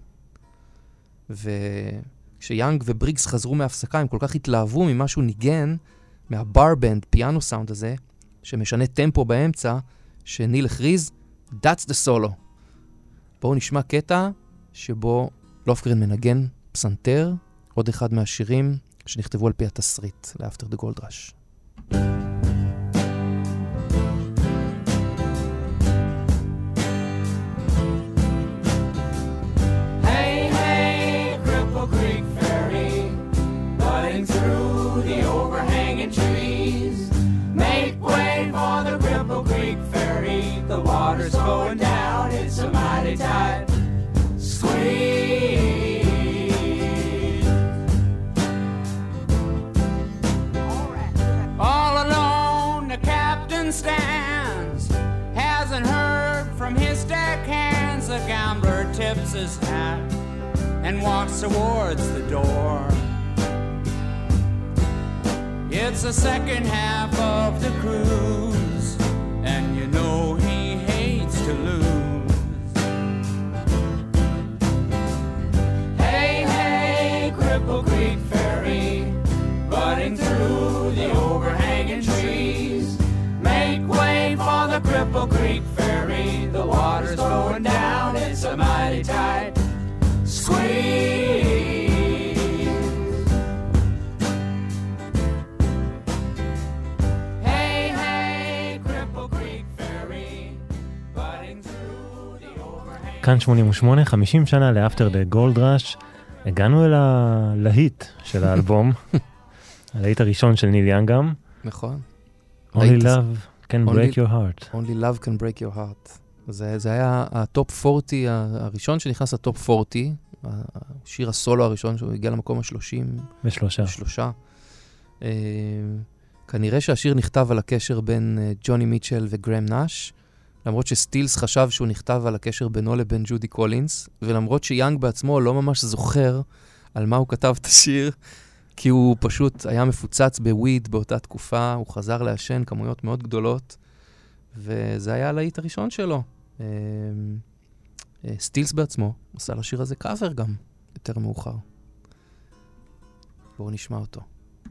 וכשיאנג ובריגס חזרו מההפסקה, הם כל כך התלהבו ממה שהוא ניגן, מהברבנד, פיאנו סאונד הזה, שמשנה טמפו באמצע, שניל הכריז, That's the solo. בואו נשמע קטע שבו לופגרן מנגן פסנתר, עוד אחד מהשירים שנכתבו על פי התסריט, ל-After the Gold Rush. Through the overhanging overhanging trees. Make way for the Cripple Creek Ferry. The water's going down, it's a mighty tight squeeze. All alone the captain stands, hasn't heard from his deckhands. The gambler tips his hat and walks towards the door. It's the second half of the cruise, and you know he hates to lose. Hey, hey, Cripple Creek Ferry, butting through the overhanging trees. Make way for the Cripple Creek Ferry. The water's going down, it's a mighty tight squeeze. Hey, hey, Cripple Creek Ferry, butting through the overhanging. כאן שמונים ושמונה, חמישים שנה לאפטר דה גולד ראש. הגענו אל הלהיט של האלבום, הלהיט הראשון של ניל יאנג גם. נכון. Only love can break your heart. Only love can break your heart. זה, זה היה הטופ ארבעים הראשון שנכנס לטופ ארבעים, השיר הסולו הראשון שהוא הגיע למקום ה-שלושים ושלושה. ושלושה. אה, כנראה שהשיר נכתב על הקשר בין אה, ג'וני מיטשל וגרם נאש, למרות שסטילס חשב שהוא נכתב על הקשר בינו לבין ג'ודי קולינס, ולמרות שיאנג בעצמו לא ממש זוכר על מה הוא כתב את השיר, כי הוא פשוט היה מפוצץ בוויד באותה תקופה, הוא חזר לעשן כמויות מאוד גדולות, וזה היה הלהיט הראשון שלו. אה, אה, סטילס בעצמו עושה לשיר הזה קאבר גם, יותר מאוחר. בואו נשמע אותו.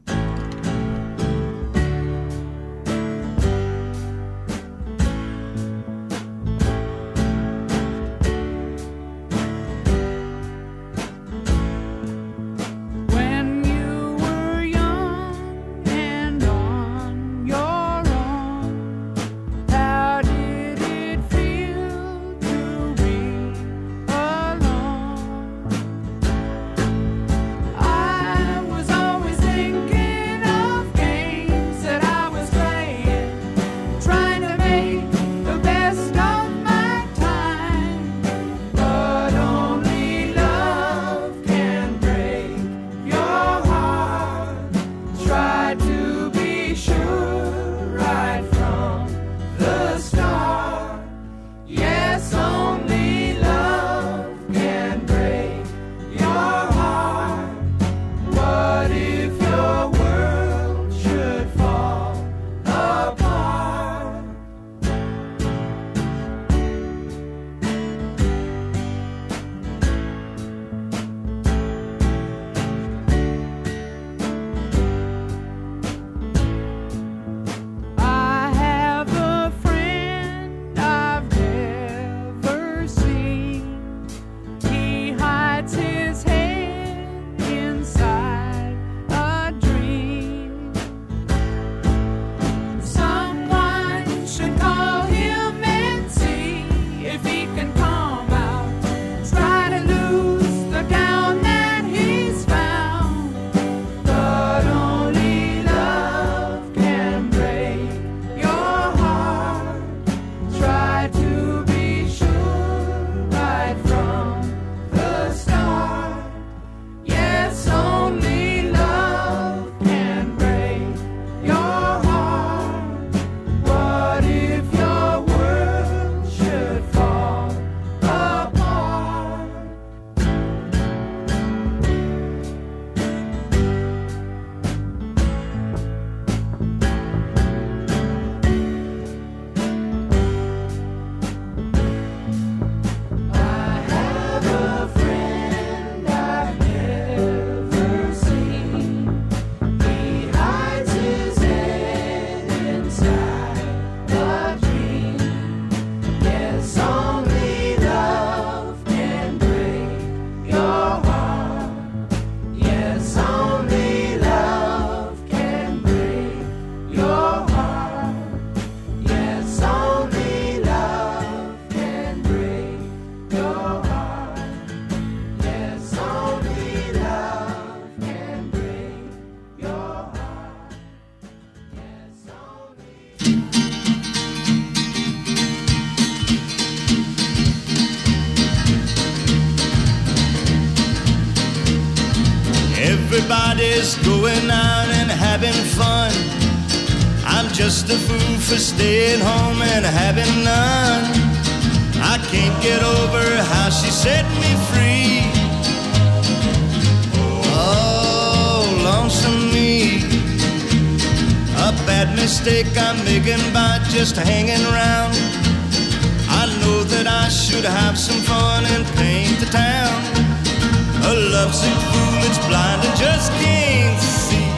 When you were young and on your own, how did it feel to be alone? I was always thinking Everybody's going out and having fun. I'm just a fool for staying home and having none. I can't get over how she set me free. Oh, lonesome me. A bad mistake I'm making by just hanging around. I know that I should have some fun and paint the town. A lovesick fool that's blind and just can't see.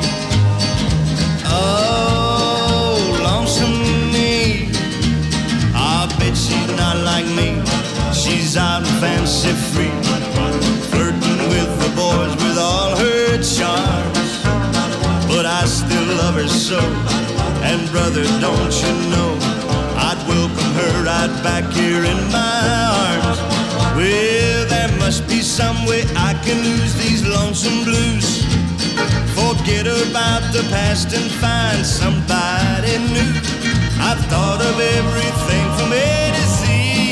Oh, lonesome me. I bet she's not like me. She's out and fancy free, flirting with the boys with all her charms. But I still love her so, and brother, don't you know, I'd welcome her right back here in my arms. Well, there must be some way I can lose these lonesome blues. Forget about the past and find somebody new. I've thought of everything from A to Z.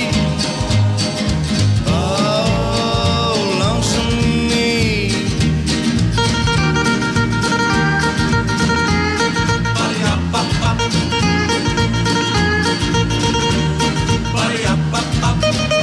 Oh, lonesome me. Ba-dee-up-up-up. Ba-dee-up-up-up.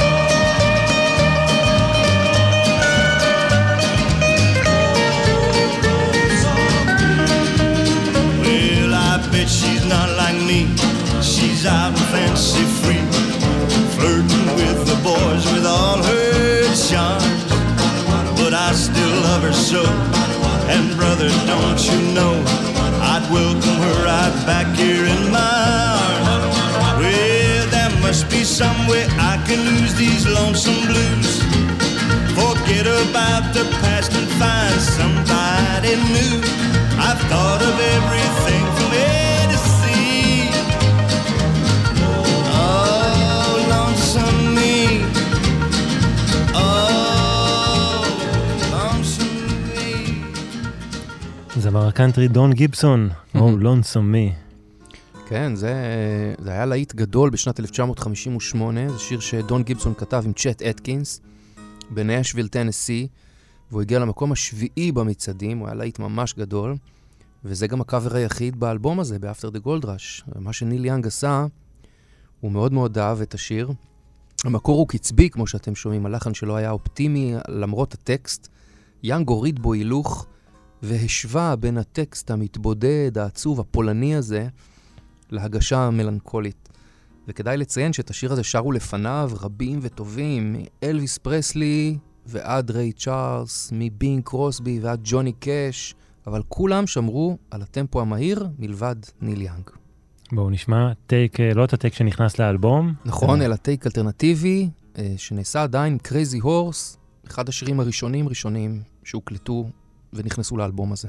Well, I bet she's not like me. She's out and fancy free, flirting with the boys with all her charms. But I still love her so, and brother, don't you know, I'd welcome her right back here in my arms. Well, there must be some way I can lose these lonesome blues. Forget about the past and find somebody new. I've thought of everything from A to Z. Oh, lonesome me. Oh, lonesome me. זמר הקאנטרי דון גיבסון, Oh, Lonesome Me. כן, זה, זה היה להיט גדול בשנת אלף תשע מאות חמישים ושמונה, זה שיר שדון גיבסון כתב עם צ'ט אטקינס, בנשוויל, טנסי, והוא הגיע למקום השביעי במצעדים, הוא היה להיט ממש גדול, וזה גם הקאבר היחיד באלבום הזה, ב-After the Gold Rush. מה שניל יאנג עשה, הוא מאוד מאוד אהב את השיר. המקור הוא קצבי, כמו שאתם שומעים, הלחן שלו היה אופטימי למרות הטקסט. יאנג הוריד בו הילוך, והשווה בין הטקסט המתבודד, העצוב, הפולני הזה, להגשה המלנכולית. וכדאי לציין שאת השיר הזה שרו לפניו רבים וטובים, מאלוויס פרסלי ועד ריי צ'ארלס, מבינג קרוסבי ועד ג'וני קאש, אבל כולם שמרו על הטמפו המהיר מלבד ניל יאנג. בואו נשמע טייק, לא את הטייק שנכנס לאלבום. נכון, אלא טייק אלטרנטיבי, שנעשה עדיין קרייזי הורס, אחד השירים הראשונים ראשונים שהוקלטו ונכנסו לאלבום הזה.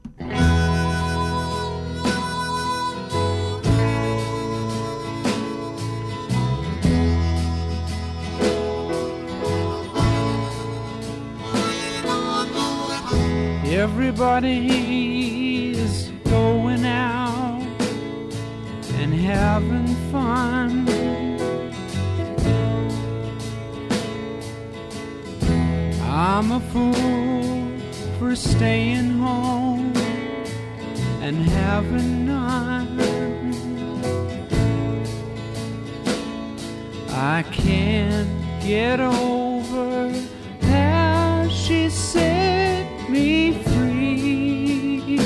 Everybody is going out and having fun. I'm a fool for staying home and having none. I can't get over how she set me free.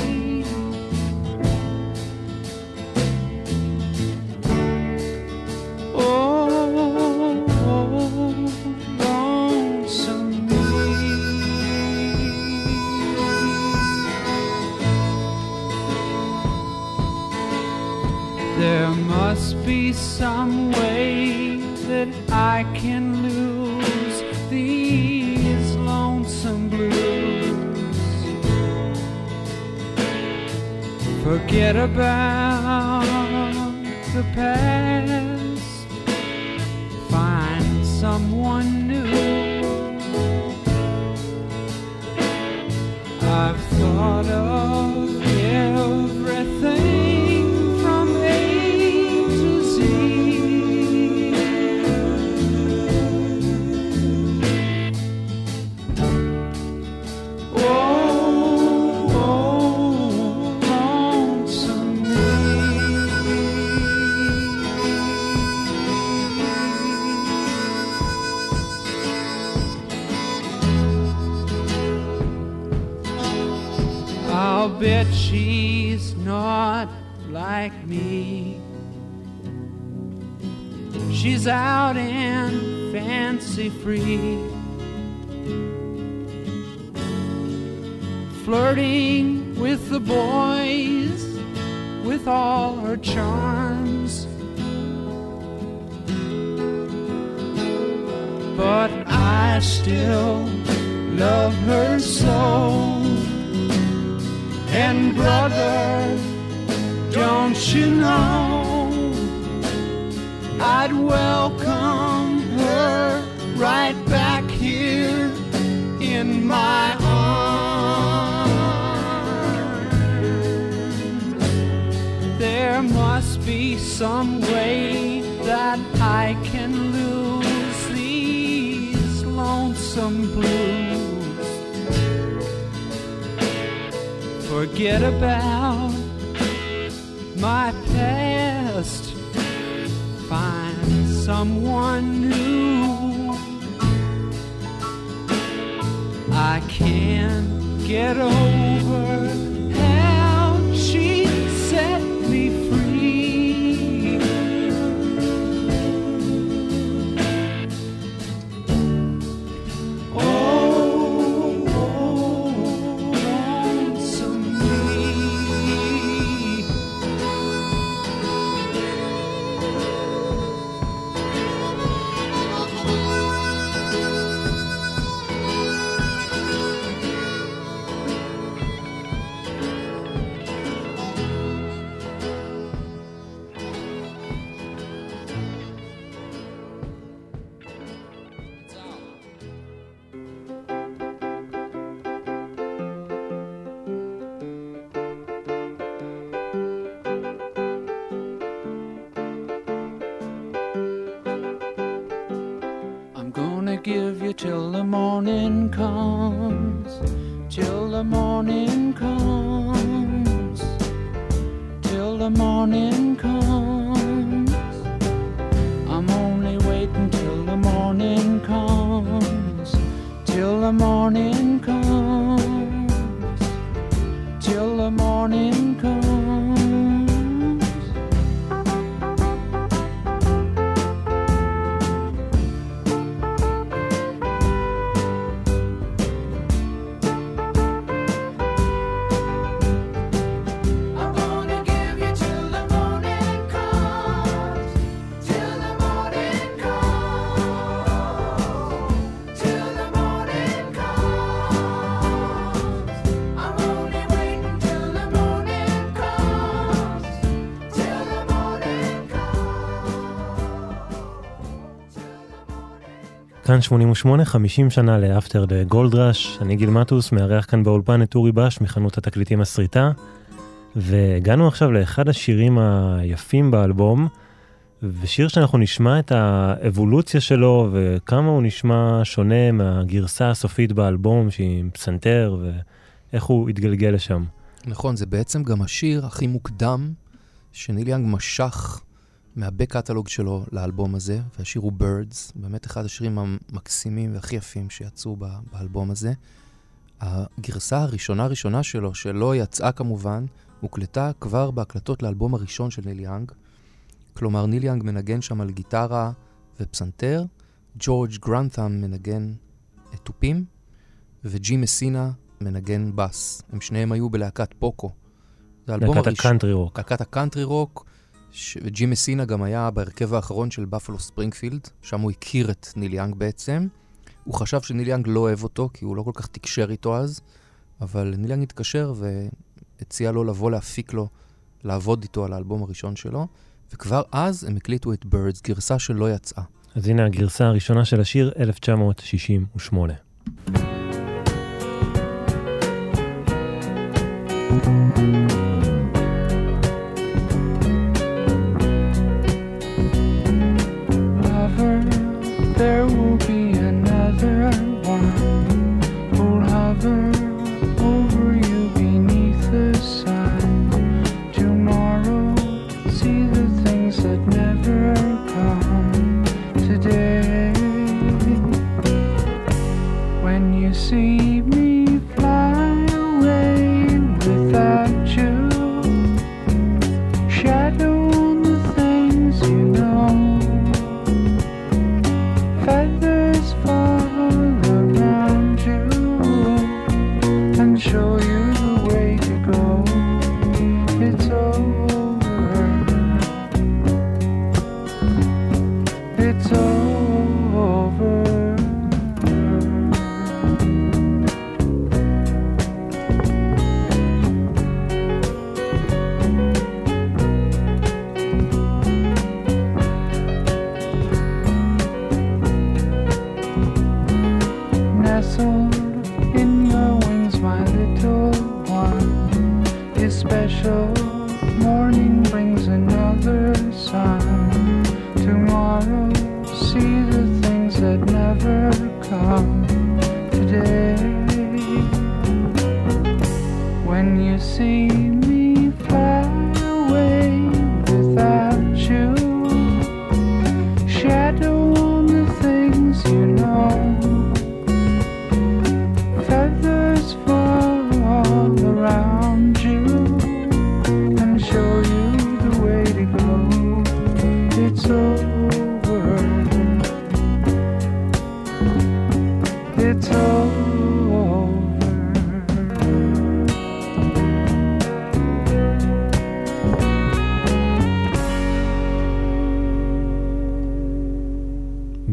Oh, lonesome me. There must be some way that I can lose these lonesome blues. Forget about the past, find someone new. I've thought of everything from A to Z. Oh, oh, like me. She's out and fancy free, flirting with the boys with all her charms. But I still love her so. And brother, don't you know, I'd welcome her right back here in my arms. There must be some way that I can lose these lonesome blues. Forget about my past, find someone new. I can't get over how she set me free. Oh, oh, lonesome me. Give you till the morning comes, till the morning comes, till the morning comes. I'm only waiting till the morning comes, till the morning comes, till the morning comes. כאן שמונים ושמונה, חמישים שנה לאפטר דה גולד ראש. אני גיל מטוס, מארח כאן באולפן את אורי בש מחנות התקליטים הסריטה, והגענו עכשיו לאחד השירים היפים באלבום, ושיר שאנחנו נשמע את האבולוציה שלו וכמה הוא נשמע שונה מהגרסה הסופית באלבום שהיא עם פסנתר ואיך הוא התגלגל לשם. נכון, זה בעצם גם השיר הכי מוקדם שניל יאנג משך מהבק-קטלוג שלו לאלבום הזה, והשיר הוא Birds, באמת אחד השירים המקסימים והכי יפים שיצאו באלבום הזה. הגרסה הראשונה הראשונה שלו, שלא יצאה כמובן, הוקלטה כבר בהקלטות לאלבום הראשון של ניל יאנג. כלומר, ניל יאנג מנגן שם על גיטרה ופסנתר, ג'ורג' גרנת'ם מנגן תופים, וג'י מסינה מנגן בס. הם שניהם היו בלהקת פוקו. להקת הקאנטרי רוק. להקת הקאנטרי רוק, ש... וג'י מסינה גם היה בהרכב האחרון של בפלו ספרינגפילד, שם הוא הכיר את ניל יאנג בעצם. הוא חשב שניל יאנג לא אוהב אותו, כי הוא לא כל כך תקשר איתו אז, אבל ניל יאנג התקשר והציע לו לבוא להפיק לו, לעבוד איתו על האלבום הראשון שלו, וכבר אז הם הקליטו את Birds, גרסה שלא יצאה. אז הנה הגרסה הראשונה של השיר, אלף תשע מאות שישים ושמונה. Lover, there will be another one who'll hover over you beneath the sun. Tomorrow, see the things that never come today.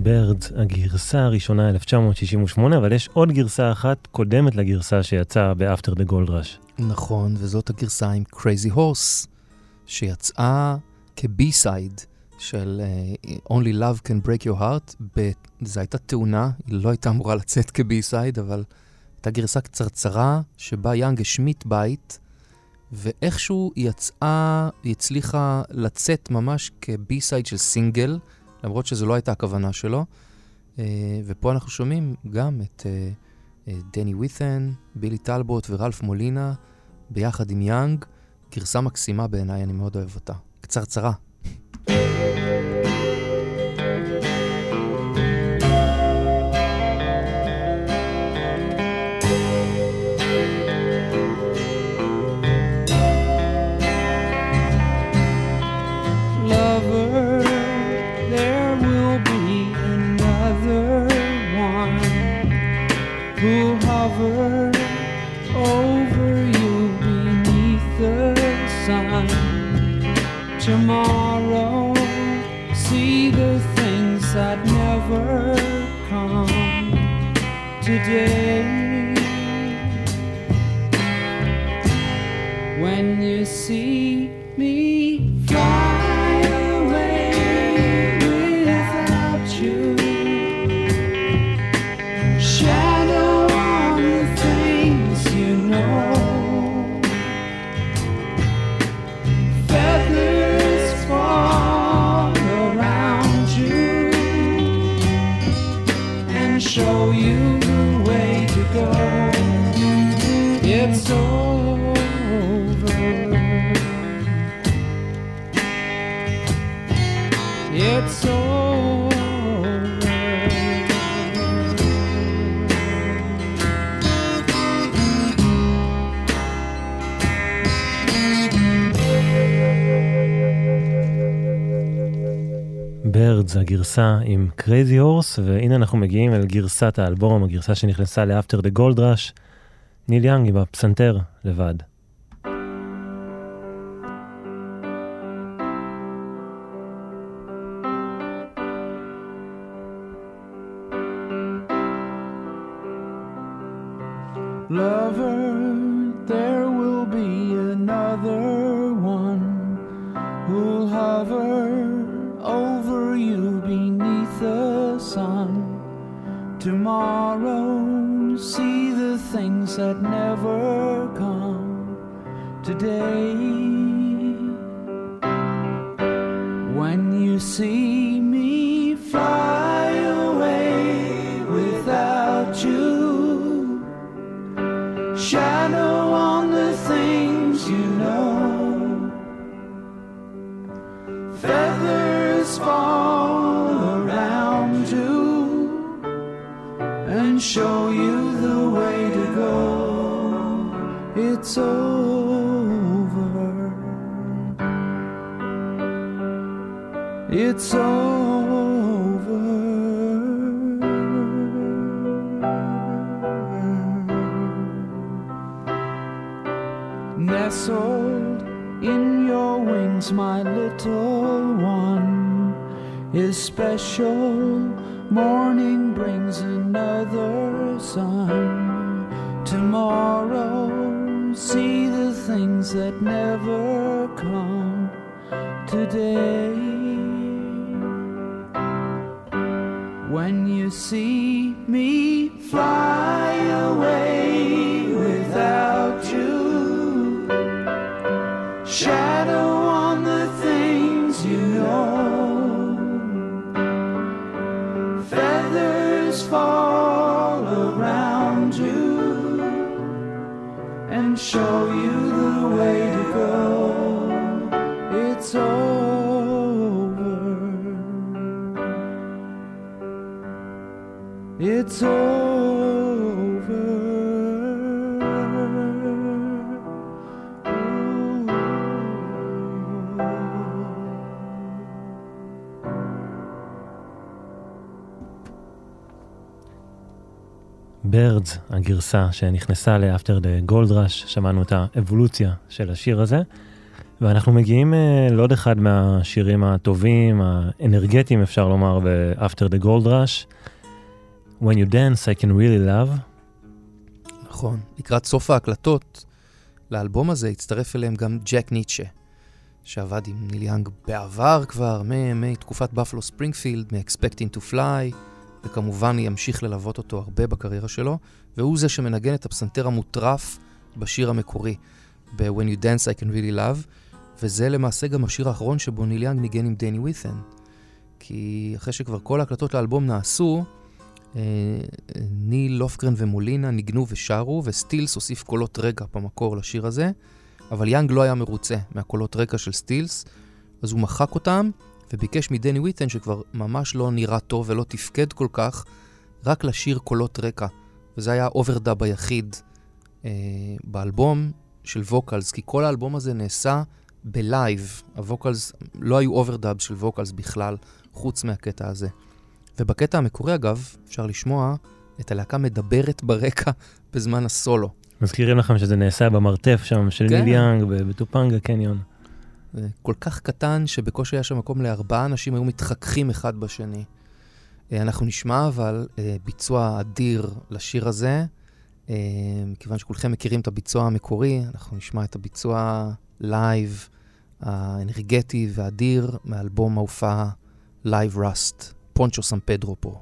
בירדס, הגרסה הראשונה אלף תשע מאות שישים ושמונה, אבל יש עוד גרסה אחת קודמת לגרסה שיצאה ב-After the Gold Rush. נכון, וזאת הגרסה עם Crazy Horse, שיצאה כבי-סייד של uh, Only Love Can Break Your Heart. ב- זו הייתה תאונה, היא לא הייתה אמורה לצאת כבי-סייד, אבל הייתה גרסה קצרצרה שבה יאנג השמיט בית, ואיכשהו היא יצאה, היא הצליחה לצאת ממש כבי-סייד של סינגל, למרות שזו לא הייתה הכוונה שלו. Uh, ופה אנחנו שומעים גם את uh, uh, דני ווית'ן, בילי טלבוט ורלף מולינה, ביחד עם יאנג. גרסה מקסימה בעיניי, אני מאוד אוהב אותה. קצרצרה. Tomorrow, see the things that never come today. When you see me fly away without you, shadow on the things you know. Show you the way to go. It's over. It's over. בירדס, הגרסה עם Crazy Horse, והנה אנחנו מגיעים אל גרסת האלבום, הגרסה שנכנסה ל-After the Gold Rush, ניל יאנג עם הפסנתר לבד. Lover, there will be another one who'll hover over you beneath the sun. Tomorrow, see the things that never come today. When you see me fly away without you, shadow on the things you know. Feathers fall around you and show you the way to go. It's over. It's over. Nestled in your wings, my little one is special. Morning brings another sun. Tomorrow, see the things that never come today. When you see me fly away without you, shadow on the things you know. Feathers fall around you and show you the way to go. It's over. It's over. בירדס, הגרסה שנכנסה ל-After the Gold Rush, שמענו את האבולוציה של השיר הזה, ואנחנו מגיעים uh, לעוד אחד מהשירים הטובים, האנרגטיים אפשר לומר, ב-After the Gold Rush. When you dance, I can really love. נכון. לקראת סוף ההקלטות, לאלבום הזה הצטרף אליהם גם ג'ק ניטשה, שעבד עם ניל יאנג בעבר כבר, מתקופת בפלו ספרינגפילד, מ-Expecting to Fly, וכמובן ימשיך ללוות אותו הרבה בקריירה שלו, והוא זה שמנגן את הפסנתר המוטרף בשיר המקורי, ב-When you dance, I can really love, וזה למעשה גם השיר האחרון שבו ניל יאנג ניגן עם דני ווית'ן. כי אחרי שכבר כל ההקלטות לאלבום נעשו, אה, ניל, לופגרן ומולינה ניגנו ושרו, וסטילס הוסיף קולות רקע במקור לשיר הזה, אבל יאנג לא היה מרוצה מהקולות רקע של סטילס, אז הוא מחק אותם, וביקש מדני ווית'ן, שכבר ממש לא נראה טוב ולא תפקד כל כך, רק לשיר קולות רקע. וזה היה האוברדאב היחיד אה, באלבום של ווקלס, כי כל האלבום הזה נעשה בלייב. הווקלס, לא היו אוברדאב של ווקלס בכלל, חוץ מהקטע הזה. ובקטע המקורי אגב, אפשר לשמוע את הלהקה מדברת ברקע בזמן הסולו. מזכירים לכם שזה נעשה במרתף שם של כן. ניל יאנג בטופנגה קניון. כל כך קטן שבקושי היה שם מקום לארבעה אנשים היו מתחככים אחד בשני. אנחנו נשמע אבל ביצוע אדיר לשיר הזה, מכיוון שכולכם מכירים את הביצוע המקורי, אנחנו נשמע את הביצוע לייב האנרגטי והאדיר מאלבום ההופעה Live Rust, פונצ'ו סן פדרו פה.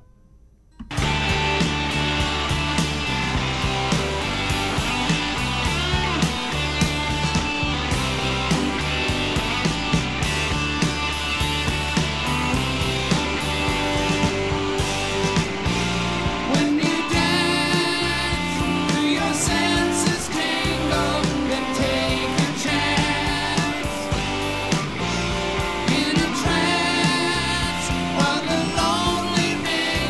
In a trance, while the lonely man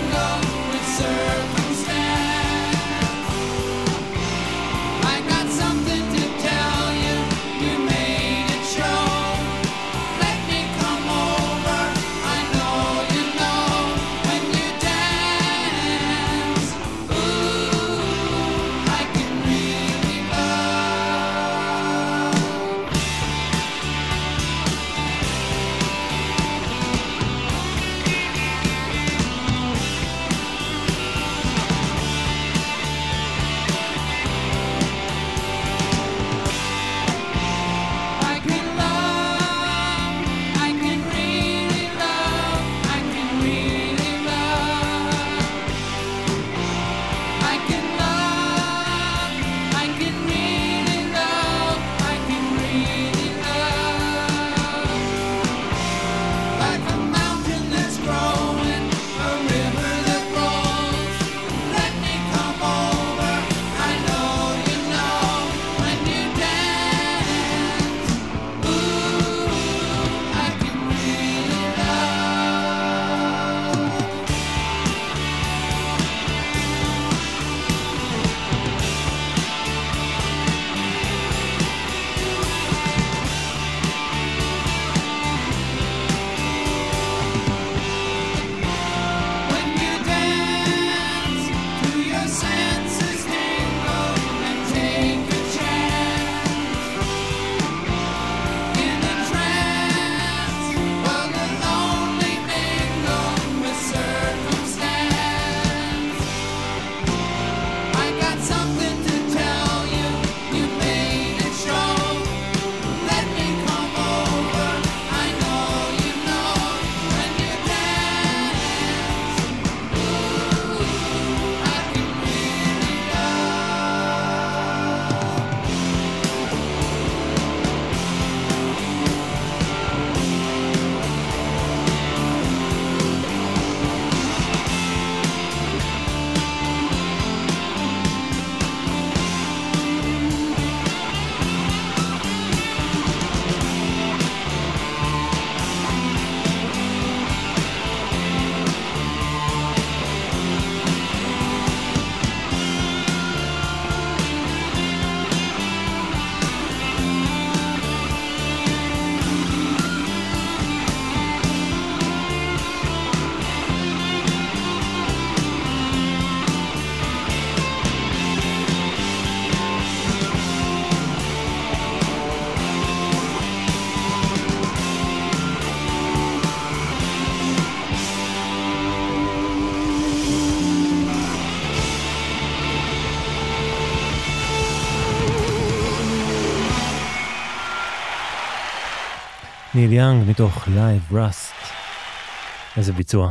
ניל יאנג מתוך Live Rust. איזה ביצוע.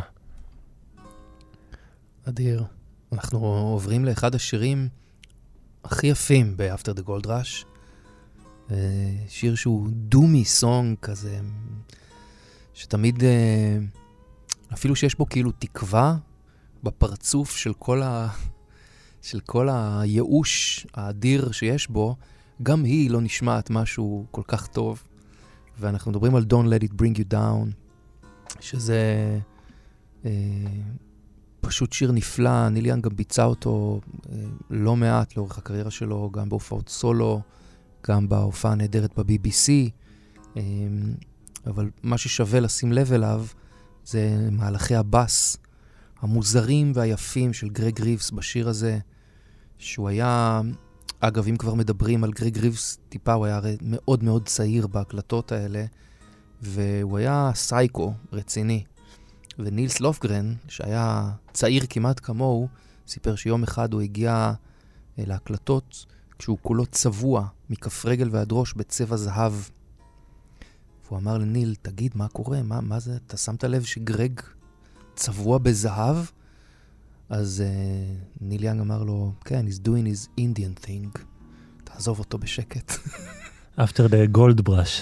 אדיר. אנחנו עוברים לאחד השירים הכי יפים ב-After the Gold Rush. שיר שהוא דומי סונג כזה, שתמיד, אפילו שיש בו כאילו תקווה בפרצוף של כל, ה... של כל הייאוש האדיר שיש בו, גם היא לא נשמעת משהו כל כך טוב. ואנחנו מדברים על Don't Let It Bring You Down, שזה אה, פשוט שיר נפלא. ניל יאנג גם ביצע אותו אה, לא מעט לאורך הקריירה שלו, גם בהופעות סולו, גם בהופעה הנהדרת ב-בי בי סי, אה, אבל מה ששווה לשים לב אליו זה מהלכי הבאס המוזרים והיפים של גרג ריבס בשיר הזה, שהוא היה, אגב, אם כבר מדברים על גרג ריבס טיפה, הוא היה מאוד מאוד צעיר בהקלטות האלה, והוא היה סייקו רציני. ונילס לופגרן, שהיה צעיר כמעט כמוהו, סיפר שיום אחד הוא הגיע להקלטות כשהוא כולו צבוע מכף רגל ועד ראש בצבע זהב. והוא אמר לניל, תגיד, מה קורה? מה, מה זה? אתה שמת לב שגרג צבוע בזהב? אז uh, ניל יאנג אמר לו, כן, he's doing his Indian thing. תעזוב אותו בשקט. After the gold brush.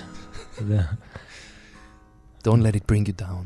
Don't let it bring you down.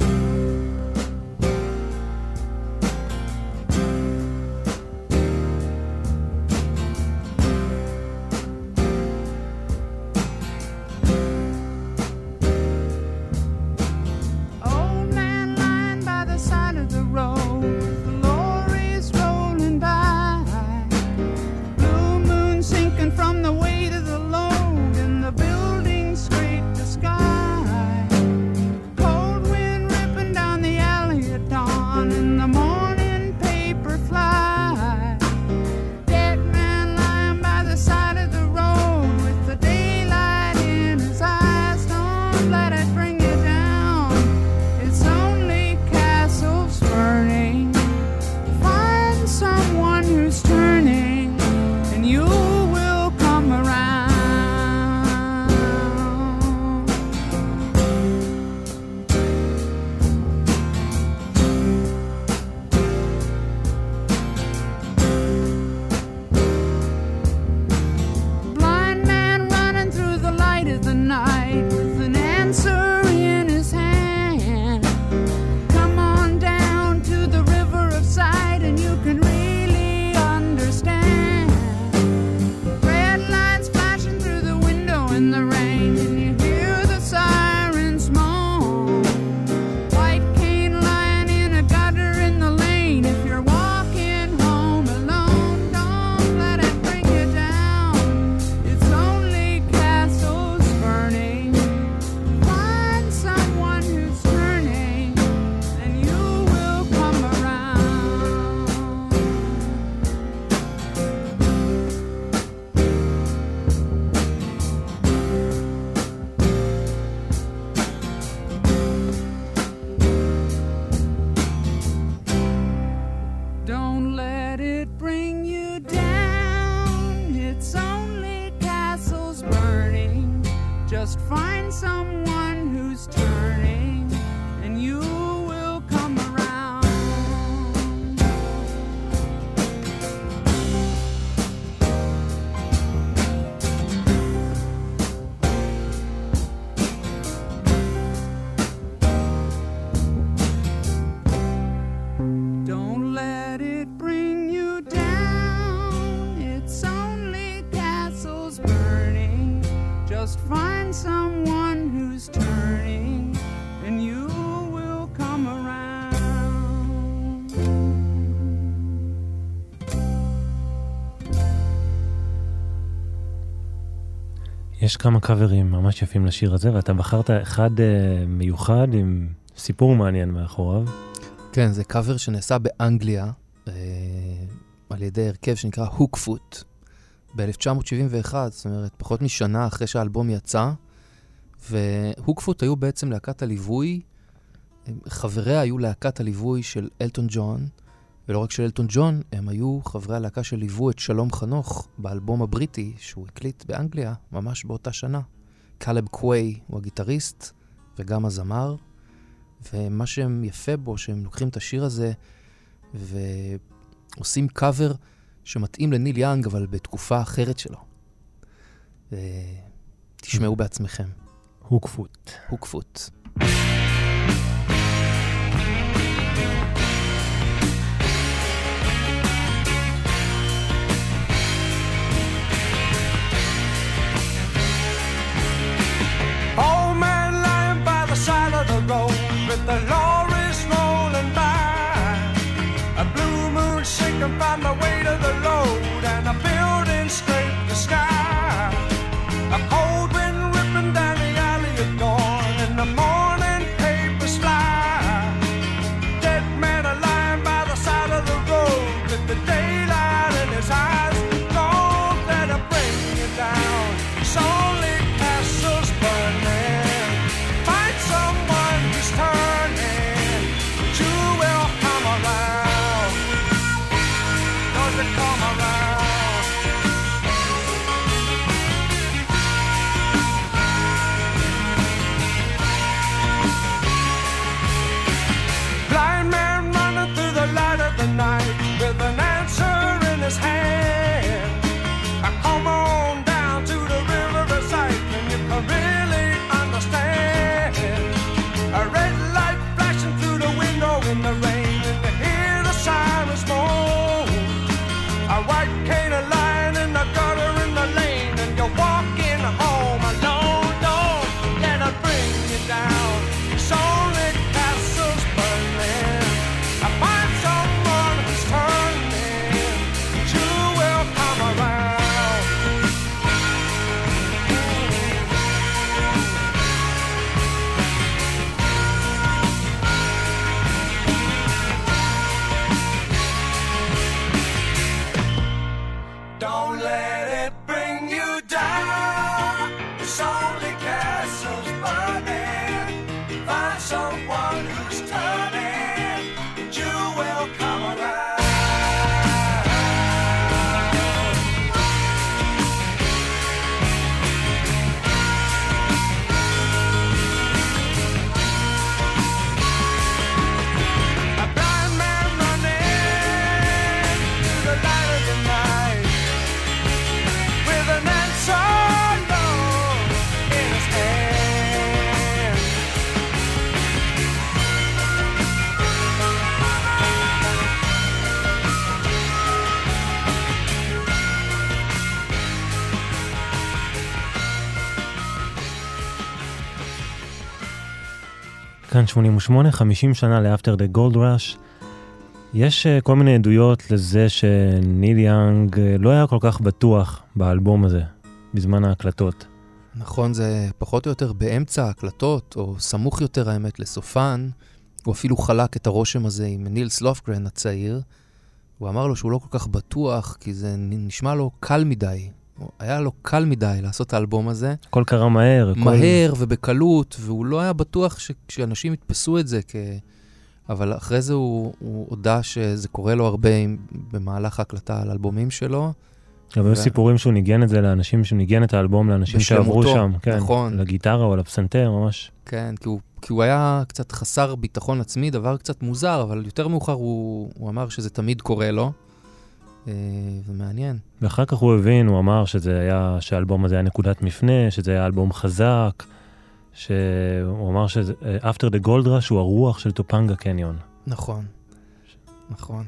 יש כמה קאברים ממש יפים לשיר הזה, ואתה בחרת אחד uh, מיוחד עם סיפור מעניין מאחוריו. כן, זה קאבר שנעשה באנגליה, uh, על ידי הרכב שנקרא הוקפוט, ב-אלף תשע מאות שבעים ואחת, זאת אומרת, פחות משנה אחרי שהאלבום יצא, והוקפוט היו בעצם להקת הליווי, חבריה היו להקת הליווי של אלטון ג'ון, ולא רק של אלטון ג'ון, הם היו חברי הלהקה שליוו את שלום חנוך באלבום הבריטי שהוא הקליט באנגליה ממש באותה שנה, קלב קווי הוא הגיטריסט וגם הזמר, ומה שהם יפה בו, שהם לוקחים את השיר הזה ועושים קאבר שמתאים לניל יאנג, אבל בתקופה אחרת שלו. תשמעו בעצמכם. הוקפוט. הוקפוט. Old man lying by the side of the road with the lorries rolling by. A blue moon shaking from the weight of the load and a building scraped the sky. A cold wind ripping down the alley of dawn and the morning papers fly. Dead man are lying by the side of the road with the daylight in his eyes. Don't let it bring you down. It's only castles burning. Find someone who's turning. You will come around. Don't you come around. Blind man running through the light of the night with an answer in his hand. I come on down to the river of sight and you can really understand. A red light flashing through the window in the rain and you hear the sirens moan. A white cane of line in the gutter in the lane and you're walking home alone. Don't let it bring you down. It's only castles burning. I find someone who's turning. You will come around. Don't let it bring you down. It's only castles burning. Find someone who's turning. You will come around. A blind man running through the light of the night with an answer alone in his hand. כאן שמונים ושמונה, חמישים שנה לאפטר דה גולד ראש. יש uh, כל מיני עדויות לזה שניל יאנג uh, לא היה כל כך בטוח באלבום הזה, בזמן ההקלטות. נכון, זה פחות או יותר באמצע ההקלטות, או סמוך יותר האמת לסופן. הוא אפילו חלק את הרושם הזה עם נילס לופגרן הצעיר. הוא אמר לו שהוא לא כל כך בטוח, כי זה נשמע לו קל מדי. היה לו קל מדי לעשות את האלבום הזה. הכל קרה מהר. מהר הכל... ובקלות, והוא לא היה בטוח שאנשים יתפסו את זה כ... אבל אחרי זה הוא, הוא הודע שזה קורה לו הרבה במהלך ההקלטה על אלבומים שלו. אבל ו... יש סיפורים שהוא ניגן את זה לאנשים, שהוא ניגן את האלבום לאנשים שעברו שם. כן, נכון. לגיטרה או לפסנתר ממש. כן, כי הוא, כי הוא היה קצת חסר ביטחון עצמי, דבר קצת מוזר, אבל יותר מאוחר הוא, הוא אמר שזה תמיד קורה לו. זה מעניין. ואחר כך הוא הבין, הוא אמר שזה היה, שהאלבום הזה היה נקודת מפנה, שזה היה אלבום חזק, שהוא אמר שזה, After the Gold Rush הוא הרוח של טופנגה קניון. נכון, נכון.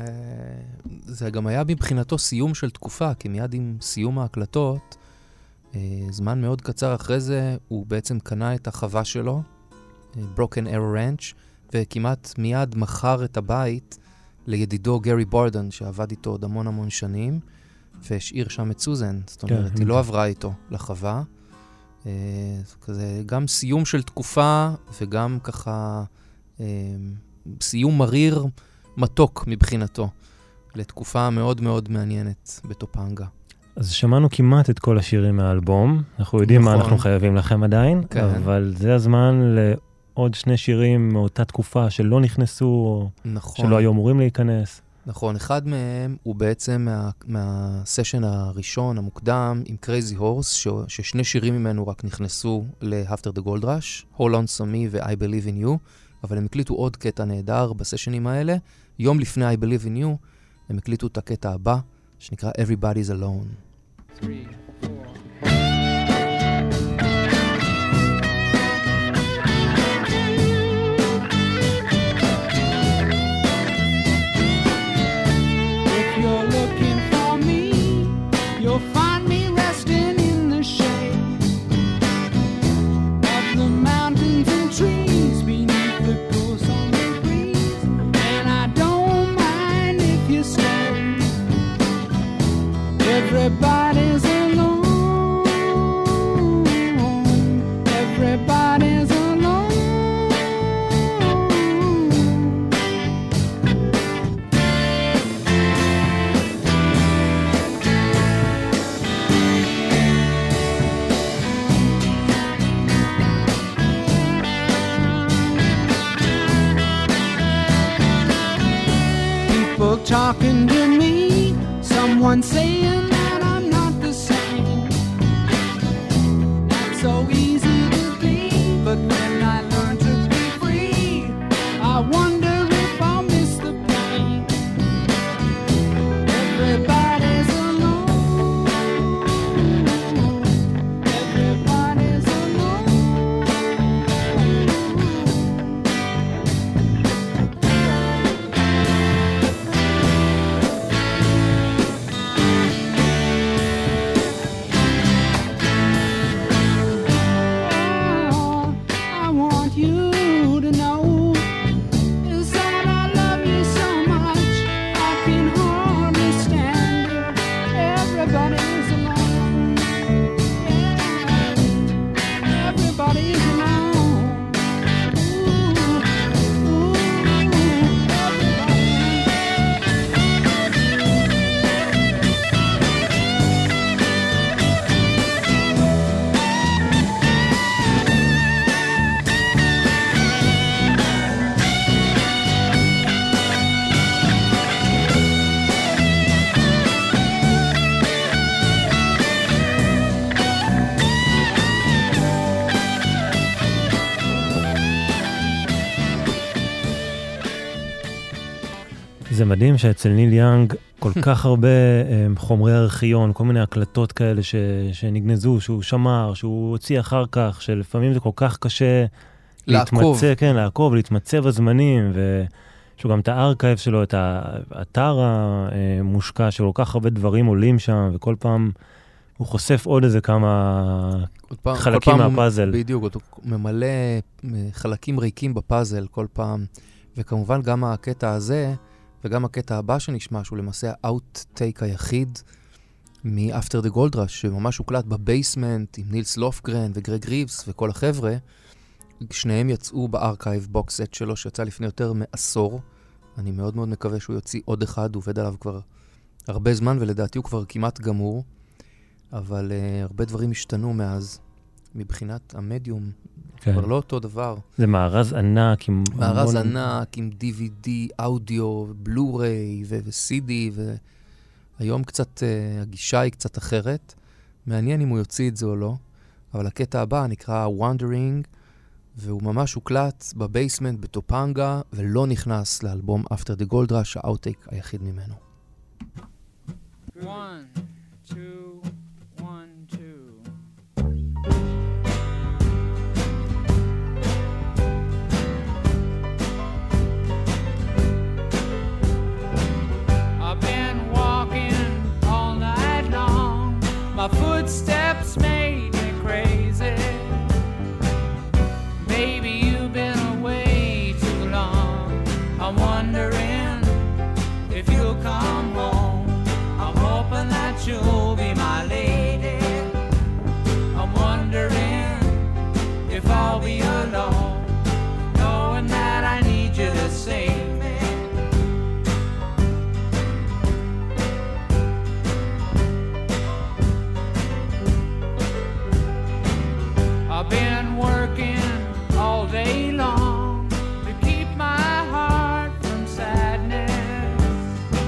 זה גם היה מבחינתו סיום של תקופה, כי מיד עם סיום ההקלטות, זמן מאוד קצר אחרי זה, הוא בעצם קנה את החווה שלו, Broken Arrow Ranch, וכמעט מיד מכר את הבית לידידו גרי בורדן, שעבד איתו עוד המון המון שנים, והשאיר שם את סוזן. זאת אומרת, כן, היא לא עברה איתו לחווה. כזה, גם סיום של תקופה, וגם ככה סיום מריר מתוק מבחינתו, לתקופה מאוד מאוד מעניינת בטופנגה. אז שמענו כמעט את כל השירים מהאלבום, אנחנו יודעים נכון. מה אנחנו חייבים לכם עדיין, כן. אבל זה הזמן לעוד שני שירים מאותה תקופה שלא נכנסו, נכון. שלא היו אמורים להיכנס. נכון, אחד מהם הוא בעצם מה, מהסשן הראשון, המוקדם, עם Crazy Horse, ש, ששני שירים ממנו רק נכנסו ל-After the Gold Rush, How Lonesome Me ו-I Believe in You, אבל הם הקליטו עוד קטע נהדר בסשנים האלה. יום לפני I Believe in You, הם הקליטו את הקטע הבא, שנקרא Everybody's Alone. Three, four. If you're looking for me, you'll find me resting in the shade of the mountains and trees beneath the cool summer breeze. And I don't mind if you stay. Everybody's alone. Everybody's alone. People talking to me, someone saying that I'm not the same. Not so easy to be, but when I learn to be free, I wonder if I'll miss the pain. Everybody's alone. Everybody's alone. All I want you to know is that I love you so much I can hardly stand it. Everybody's alone. Yeah. Everybody's alone. Ooh, ooh, זה מדהים שאצל ניל יאנג כל כך הרבה um, חומרי ארכיון, כל מיני הקלטות כאלה ש, שנגנזו, שהוא שמר, שהוא הוציא אחר כך, שלפעמים זה כל כך קשה לעקוב. להתמצא, כן, לעקוב, להתמצא בזמנים, ויש לו גם את הארכייב שלו, את האתר המושקע, שכל כך הרבה דברים עולים שם, וכל פעם הוא חושף עוד איזה כמה כל פעם, חלקים כל פעם מהפאזל. הוא, בדיוק, הוא ממלא חלקים ריקים בפאזל כל פעם, וכמובן גם הקטע הזה, וגם הקטע הבא שנשמע, שהוא למעשה האוט-טייק היחיד מ-After the Gold Rush, שממש הוקלט בבייסמנט עם נילס לופגרן וגרג ריבס וכל החבר'ה. שניהם יצאו בארכייב בוקסט שלו, שיצא לפני יותר מעשור. אני מאוד מאוד מקווה שהוא יוציא עוד אחד, הוא עובד עליו כבר הרבה זמן, ולדעתי הוא כבר כמעט גמור. אבל uh, הרבה דברים השתנו מאז, מבחינת המדיום. כן. כבר לא אותו דבר. זה מארז ענק עם... מארז המון... ענק עם די וי די, אודיו, בלו-ריי ו-סי די, והיום קצת, uh, הגישה היא קצת אחרת. מעניין אם הוא יוציא את זה או לא, אבל הקטע הבא נקרא Wandering, והוא ממש הוקלט בבייסמנט בטופנגה, ולא נכנס לאלבום After the Gold Rush, האוטטייק היחיד ממנו. One, two, one, two. I've been walking all night long. My footsteps made me crazy. Baby, you've been away too long. I'm wondering if you'll come home. I'm hoping that you'll be my lady. I'm wondering if I'll be alone, knowing that I need you to save me. I've been working all day long to keep my heart from sadness.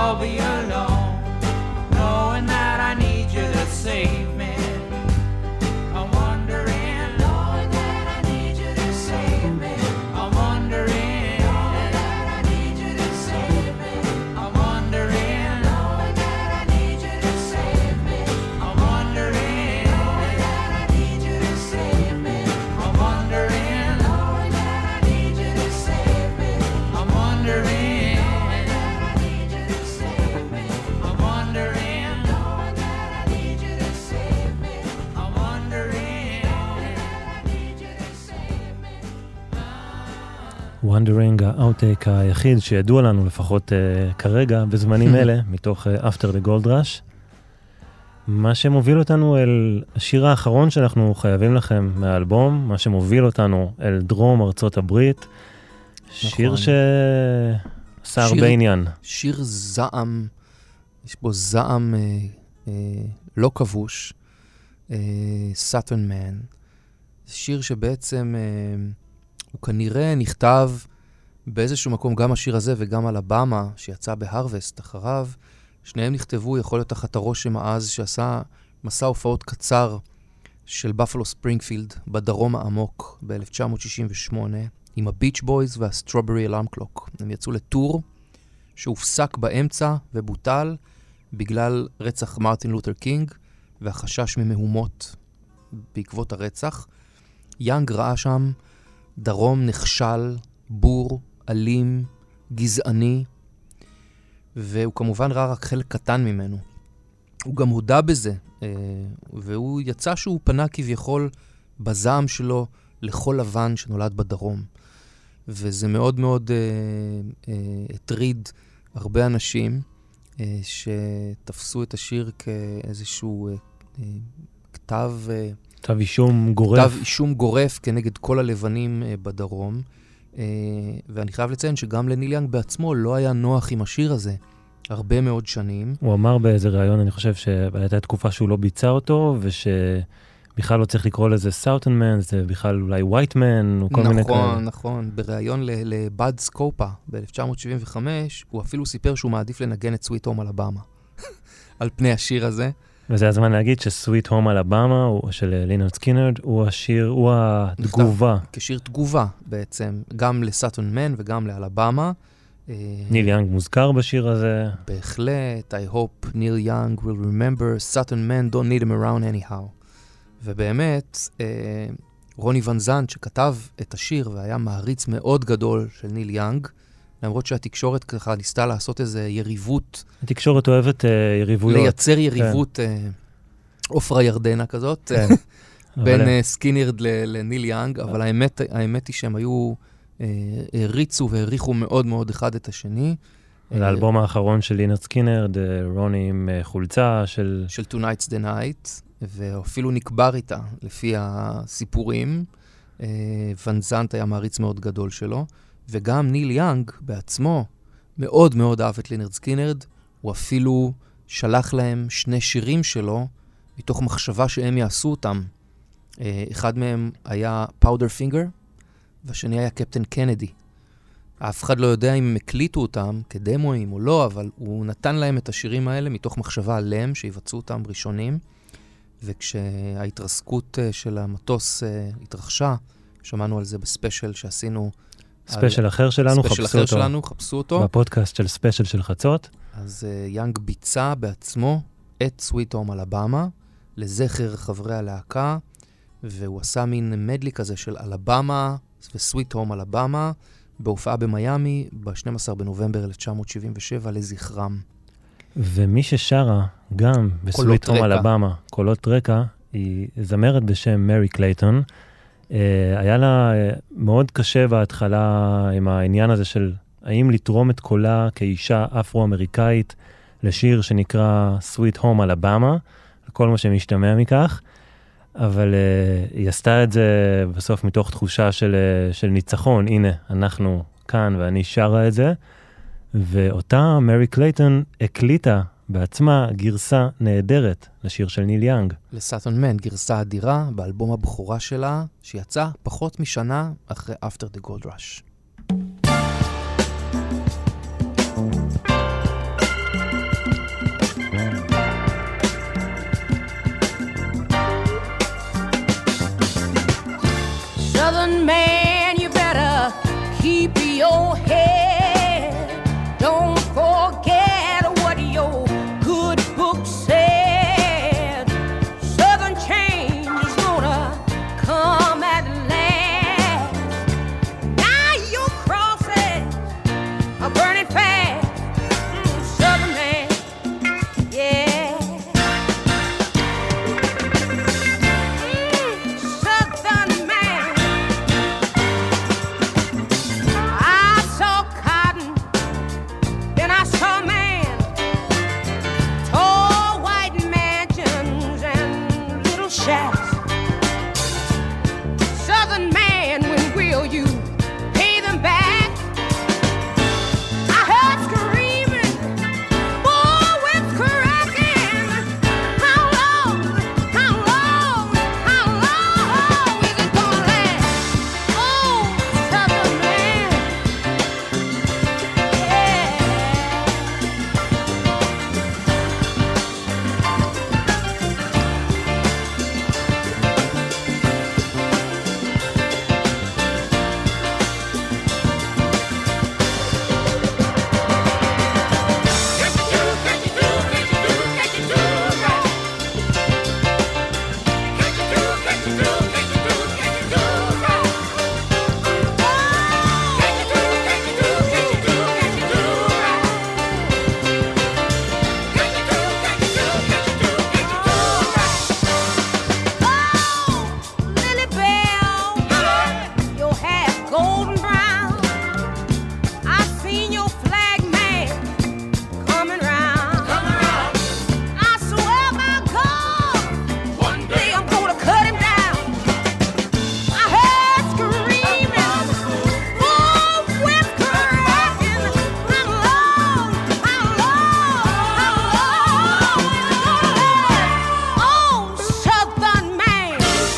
I'll be alone, knowing that I need you to save me. I'm wondering, knowing that I need you to save me. I'm wondering, knowing that I need you to save me. I'm wondering, knowing that I need you to save me. I'm wondering, knowing that I need you to save me. I'm wondering, knowing that I need you to save me. I'm wondering. Wondering, האוטטייק היחיד שידוע לנו לפחות uh, כרגע, בזמנים אלה, מתוך uh, After the Gold Rush. מה שמוביל אותנו אל השיר האחרון שאנחנו חייבים לכם מהאלבום, מה שמוביל אותנו אל דרום ארצות הברית, שיר נכון. שעשה הרבה עניין. שיר זעם, יש בו זעם אה, אה, לא כבוש, אה, Saturn Man. שיר שבעצם אה, הוא כנראה נכתב באיזשהו מקום, גם השיר הזה וגם אלבמה שיצא בהרווסט אחריו, שניהם נכתבו, יכול להיות תחת הרושם אז שעשה מסע הופעות קצר של בפלו ספרינגפילד בדרום העמוק ב-אלף תשע מאות שישים ושמונה, עם הביץ' בויז והסטרוברי אלארם קלוק. הם יצאו לטור שהופסק באמצע ובוטל בגלל רצח מרטין לותר קינג והחשש ממהומות בעקבות הרצח. יאנג ראה שם דרום נכשל, בור, אלים, גזעני, והוא כמובן ראה רק חלק קטן ממנו. הוא גם הודע בזה, והוא יצא שהוא פנה כביכול בזעם שלו לכל לבן שנולד בדרום. וזה מאוד מאוד הטריד הרבה אנשים שתפסו את השיר כאיזשהו כתב... כתב אישום גורף. כתב אישום גורף כנגד כל הלבנים בדרום. ואני חייב לציין שגם לניל יאנג בעצמו לא היה נוח עם השיר הזה הרבה מאוד שנים. הוא אמר באיזה ראיון, אני חושב שהייתה תקופה שהוא לא ביצע אותו, ושבכלל לא צריך לקרוא לזה סאוטן מן, זה בכלל אולי ווייט מן, או כל מיני כאלה. נכון, נכון. בראיון לבאד סקופה ב-אלף תשע מאות שבעים וחמש, הוא אפילו סיפר שהוא מעדיף לנגן את סוויט הום אלבמה על פני השיר הזה. וזה הזמן להגיד שסוויט הום אלבמה של לינרד סקינרד הוא השיר, הוא התגובה. כשיר תגובה בעצם, גם לסאטון מן וגם לאלבמה. ניל יאנג מוזכר בשיר הזה. בהחלט, I hope Neil Young will remember Saturn men don't need him around anyhow. ובאמת, רוני ון זנט שכתב את השיר והיה מעריץ מאוד גדול של ניל יאנג, למרות שהתקשורת ככה ניסתה לעשות איזו יריבות. התקשורת אוהבת uh, יריבויות. לייצר יריבות אופרה ירדנה כזאת, בין uh, סקינרד לניל יאנג, אבל האמת, האמת היא שהם היו, uh, הריצו והעריכו מאוד מאוד אחד את השני. לאלבום האחרון של לינרד סקינרד, רוני עם uh, חולצה של... של Tonight's the Night, ואפילו נקבר איתה לפי הסיפורים. uh, ון זנט היה מעריץ מאוד גדול שלו. וגם ניל יאנג בעצמו מאוד מאוד אהב את לינרד סקינרד, הוא אפילו שלח להם שני שירים שלו, מתוך מחשבה שהם יעשו אותם. אחד מהם היה פאודר פינגר, והשני היה קפטן קנדי. אף אחד לא יודע אם הם הקליטו אותם כדמואים או לא, אבל הוא נתן להם את השירים האלה מתוך מחשבה עליהם, שיבצעו אותם ראשונים, וכשההתרסקות של המטוס התרחשה, שמענו על זה בספיישל שעשינו, ספיישל אחר שלנו, ספיישל אחר שלנו, חפשו אותו. בפודקאסט של ספיישל של חצות. אז uh, יאנג ביצע בעצמו את סוויט הום אלבמה, לזכר חברי הלהקה, והוא עשה מין מדלי כזה של אלבמה וסוויט הום אלבמה, בהופעה במיימי, ב-שנים עשר בנובמבר אלף תשע מאות שבעים ושבע, לזכרם. ומי ששרה גם בסוויט הום אלבמה, קולות רקע, היא זמרת בשם מרי קלייטון, Uh, היה לה uh, מאוד קשה בהתחלה עם העניין הזה של האם לתרום את קולה כאישה אפרו-אמריקאית לשיר שנקרא Sweet Home Alabama, כל מה שמשתמע מכך, אבל uh, היא עשתה את זה בסוף מתוך תחושה של, uh, של ניצחון, הנה אנחנו כאן ואני שרה את זה, ואותה מרי קלייטון הקליטה בעצמה גרסה נהדרת לשיר של ניל יאנג. לסאטון מן, גרסה אדירה באלבום הבכורה שלה, שיצא פחות משנה אחרי After the Gold Rush. Southern man, you better keep your head. Don't forget what your good book said. Southern change is gonna come at last. Now your crosses are burning fast. Mm, Southern man, yeah. Mm, Southern man. I saw cotton, then I saw man. Tall white mansions and little shacks. Southern man, when will you pay them back? I heard screaming, bullwhips cracking. How long, how long, how long is it gonna last? Oh, Southern man, yeah. Lily Bell, your hair golden brown. I seen your flag man coming round. I swear by God, one day I'm gonna cut him down. I heard screaming, bullwhips cracking. How long, how long, how long? Oh, Southern man.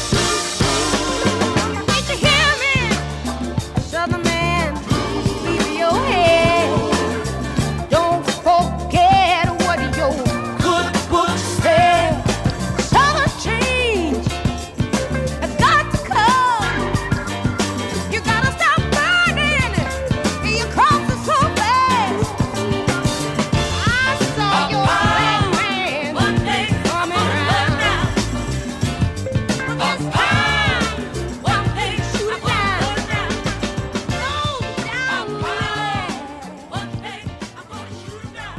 Did you hear me? Southern man, keep your head. Don't forget what your good book said. Southern change has got to come. You gotta stop burning your crosses so fast. I saw your flag man one day coming round. It's time, one day shoot down. No, down, one day I'm gonna shoot down.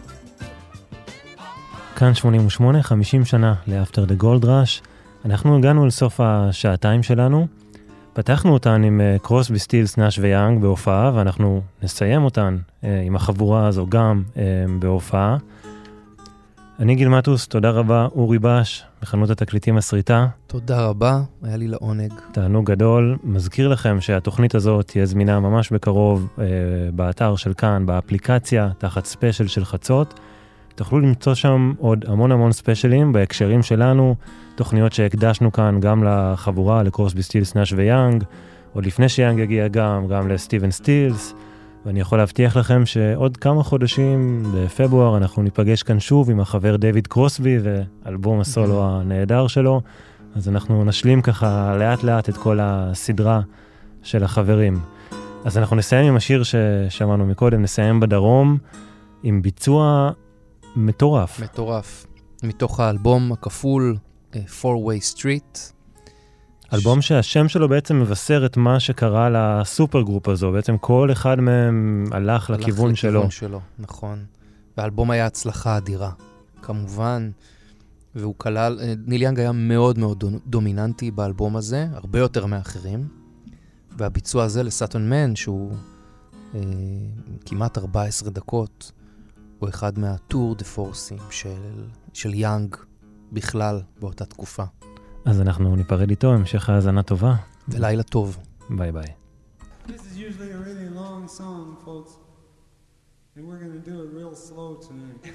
כאן שמונים ושמונה, חמישים שנה לאפטר דה גולד ראש. אנחנו הגענו לסוף השעתיים שלנו. פתחנו אותן עם אה, קרוסבי, סטילס, נאש ויאנג בהופעה, ואנחנו נסיים אותן אה, עם החבורה הזו גם אה, בהופעה. אני גיל מטוס, תודה רבה, אורי בש, מחנות התקליטים הסריטה. תודה רבה, היה לי לעונג. תענוג גדול. מזכיר לכם שהתוכנית הזאת תהיה זמינה ממש בקרוב אה, באתר של כאן, באפליקציה, תחת ספיישל של חצות. תוכלו למצוא שם עוד המון המון ספיישלים בהקשרים שלנו, תוכניות שהקדשנו כאן גם לחבורה, לקרוסבי, סטילס, נאש ויאנג, עוד לפני שיאנג יגיע גם, גם לסטיבן סטילס, ואני יכול להבטיח לכם שעוד כמה חודשים בפברואר אנחנו ניפגש כאן שוב עם החבר דיוויד קרוסבי ואלבום הסולו הנהדר שלו, אז אנחנו נשלים ככה לאט לאט את כל הסדרה של החברים. אז אנחנו נסיים עם השיר ששמענו מקודם, נסיים בדרום, עם ביצוע מטורף. מטורף. מתוך האלבום הכפול, uh, Four-Way Street. אלבום ש... שהשם שלו בעצם מבשר את מה שקרה לסופר גרופ הזו. בעצם כל אחד מהם הלך, הלך לכיוון שלו. לכיוון שלו, נכון. והאלבום היה הצלחה אדירה, כמובן. והוא כלל, ניל יאנג היה מאוד מאוד דומיננטי באלבום הזה, הרבה יותר מאחרים. והביצוע הזה לסאטון מן, שהוא אה, כמעט ארבע עשרה דקות, הוא אחד מהטור דה פורסים של, של יאנג בכלל באותה תקופה. אז אנחנו ניפרד איתו, המשך האזנה טובה. ולילה טוב. ביי ביי. This is usually a really long song, folks. And we're going to do it real slow tonight.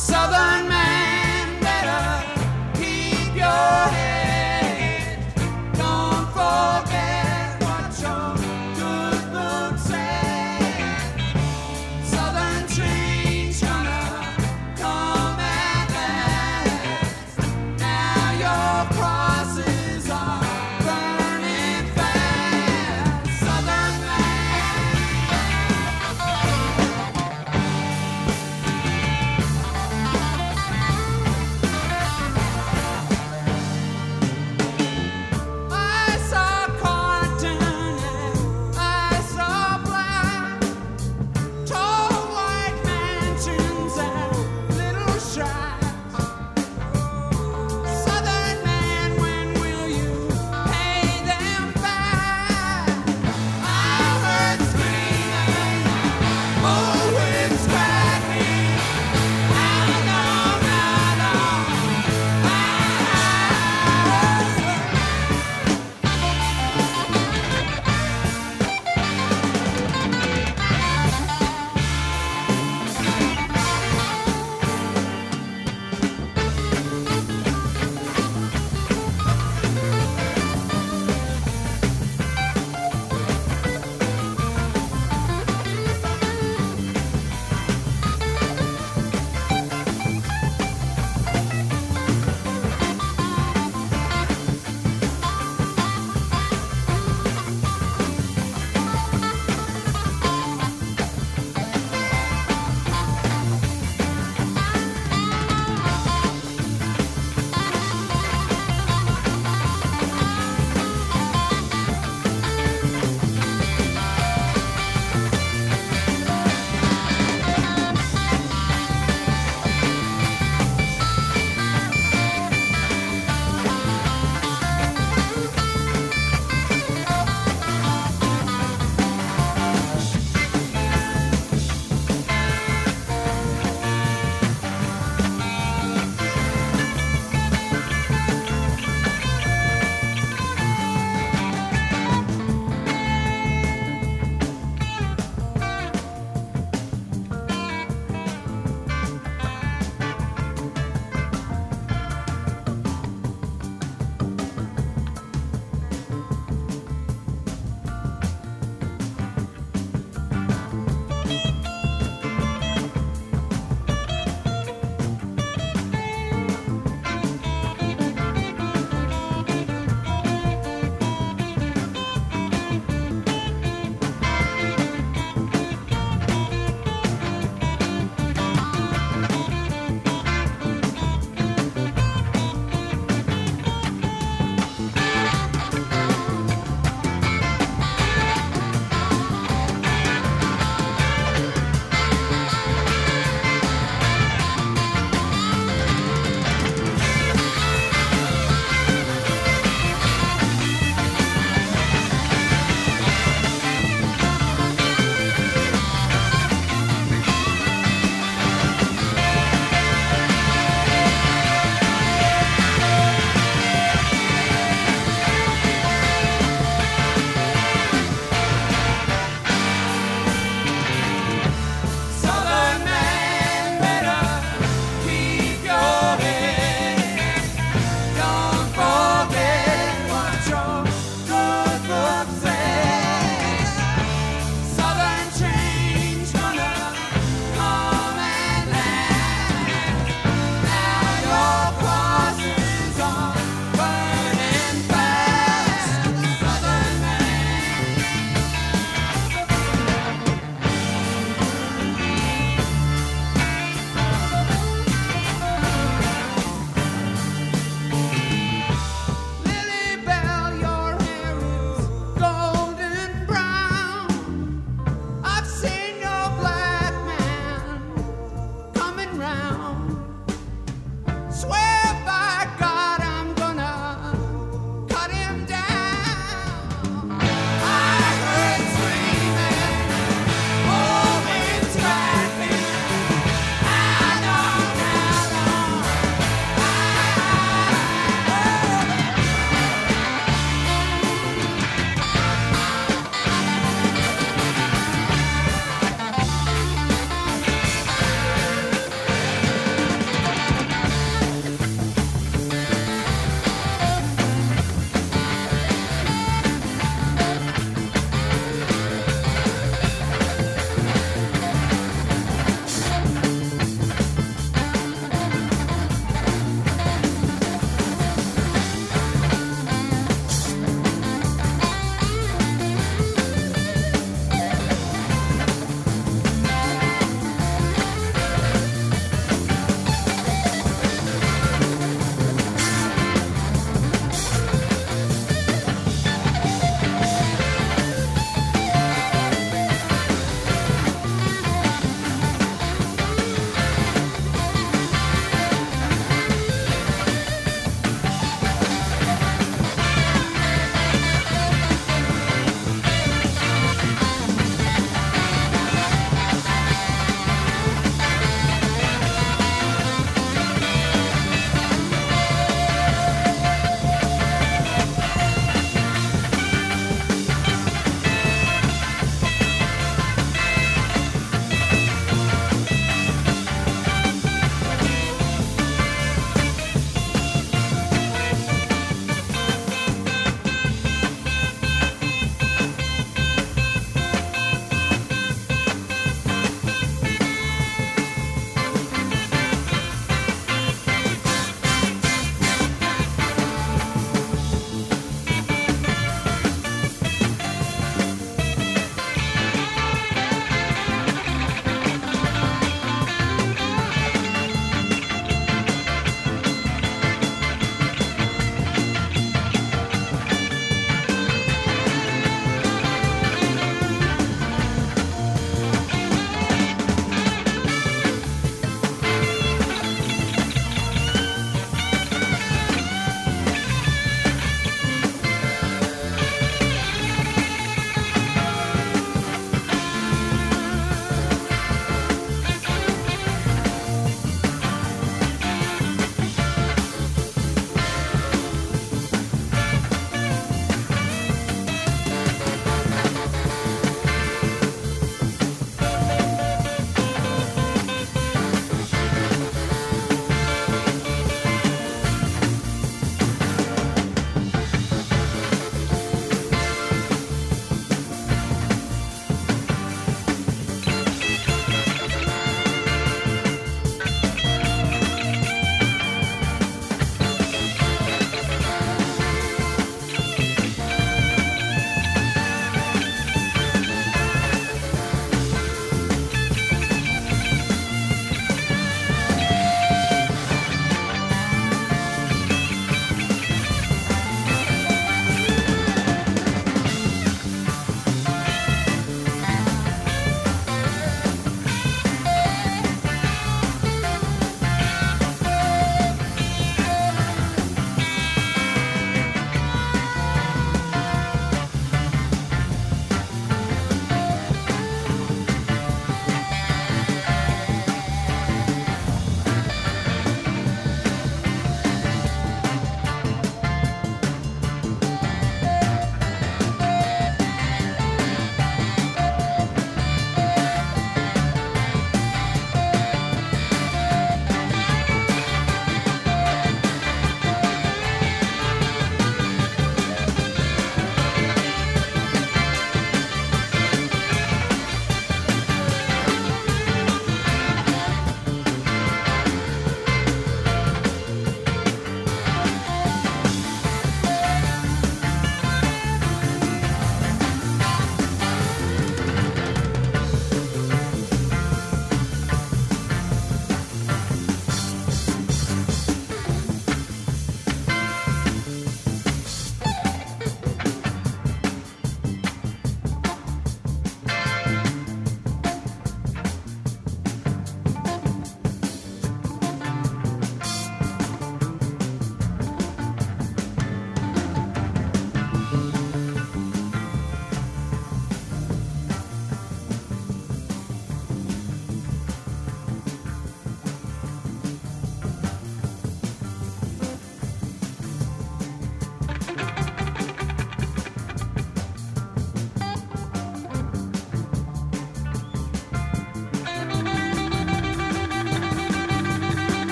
Southern man, better keep your head. Don't forget what your good book said. Southern train's gonna come at last. Now your crosses are burning fast. Southern man.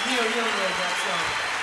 Neil Young wrote that song.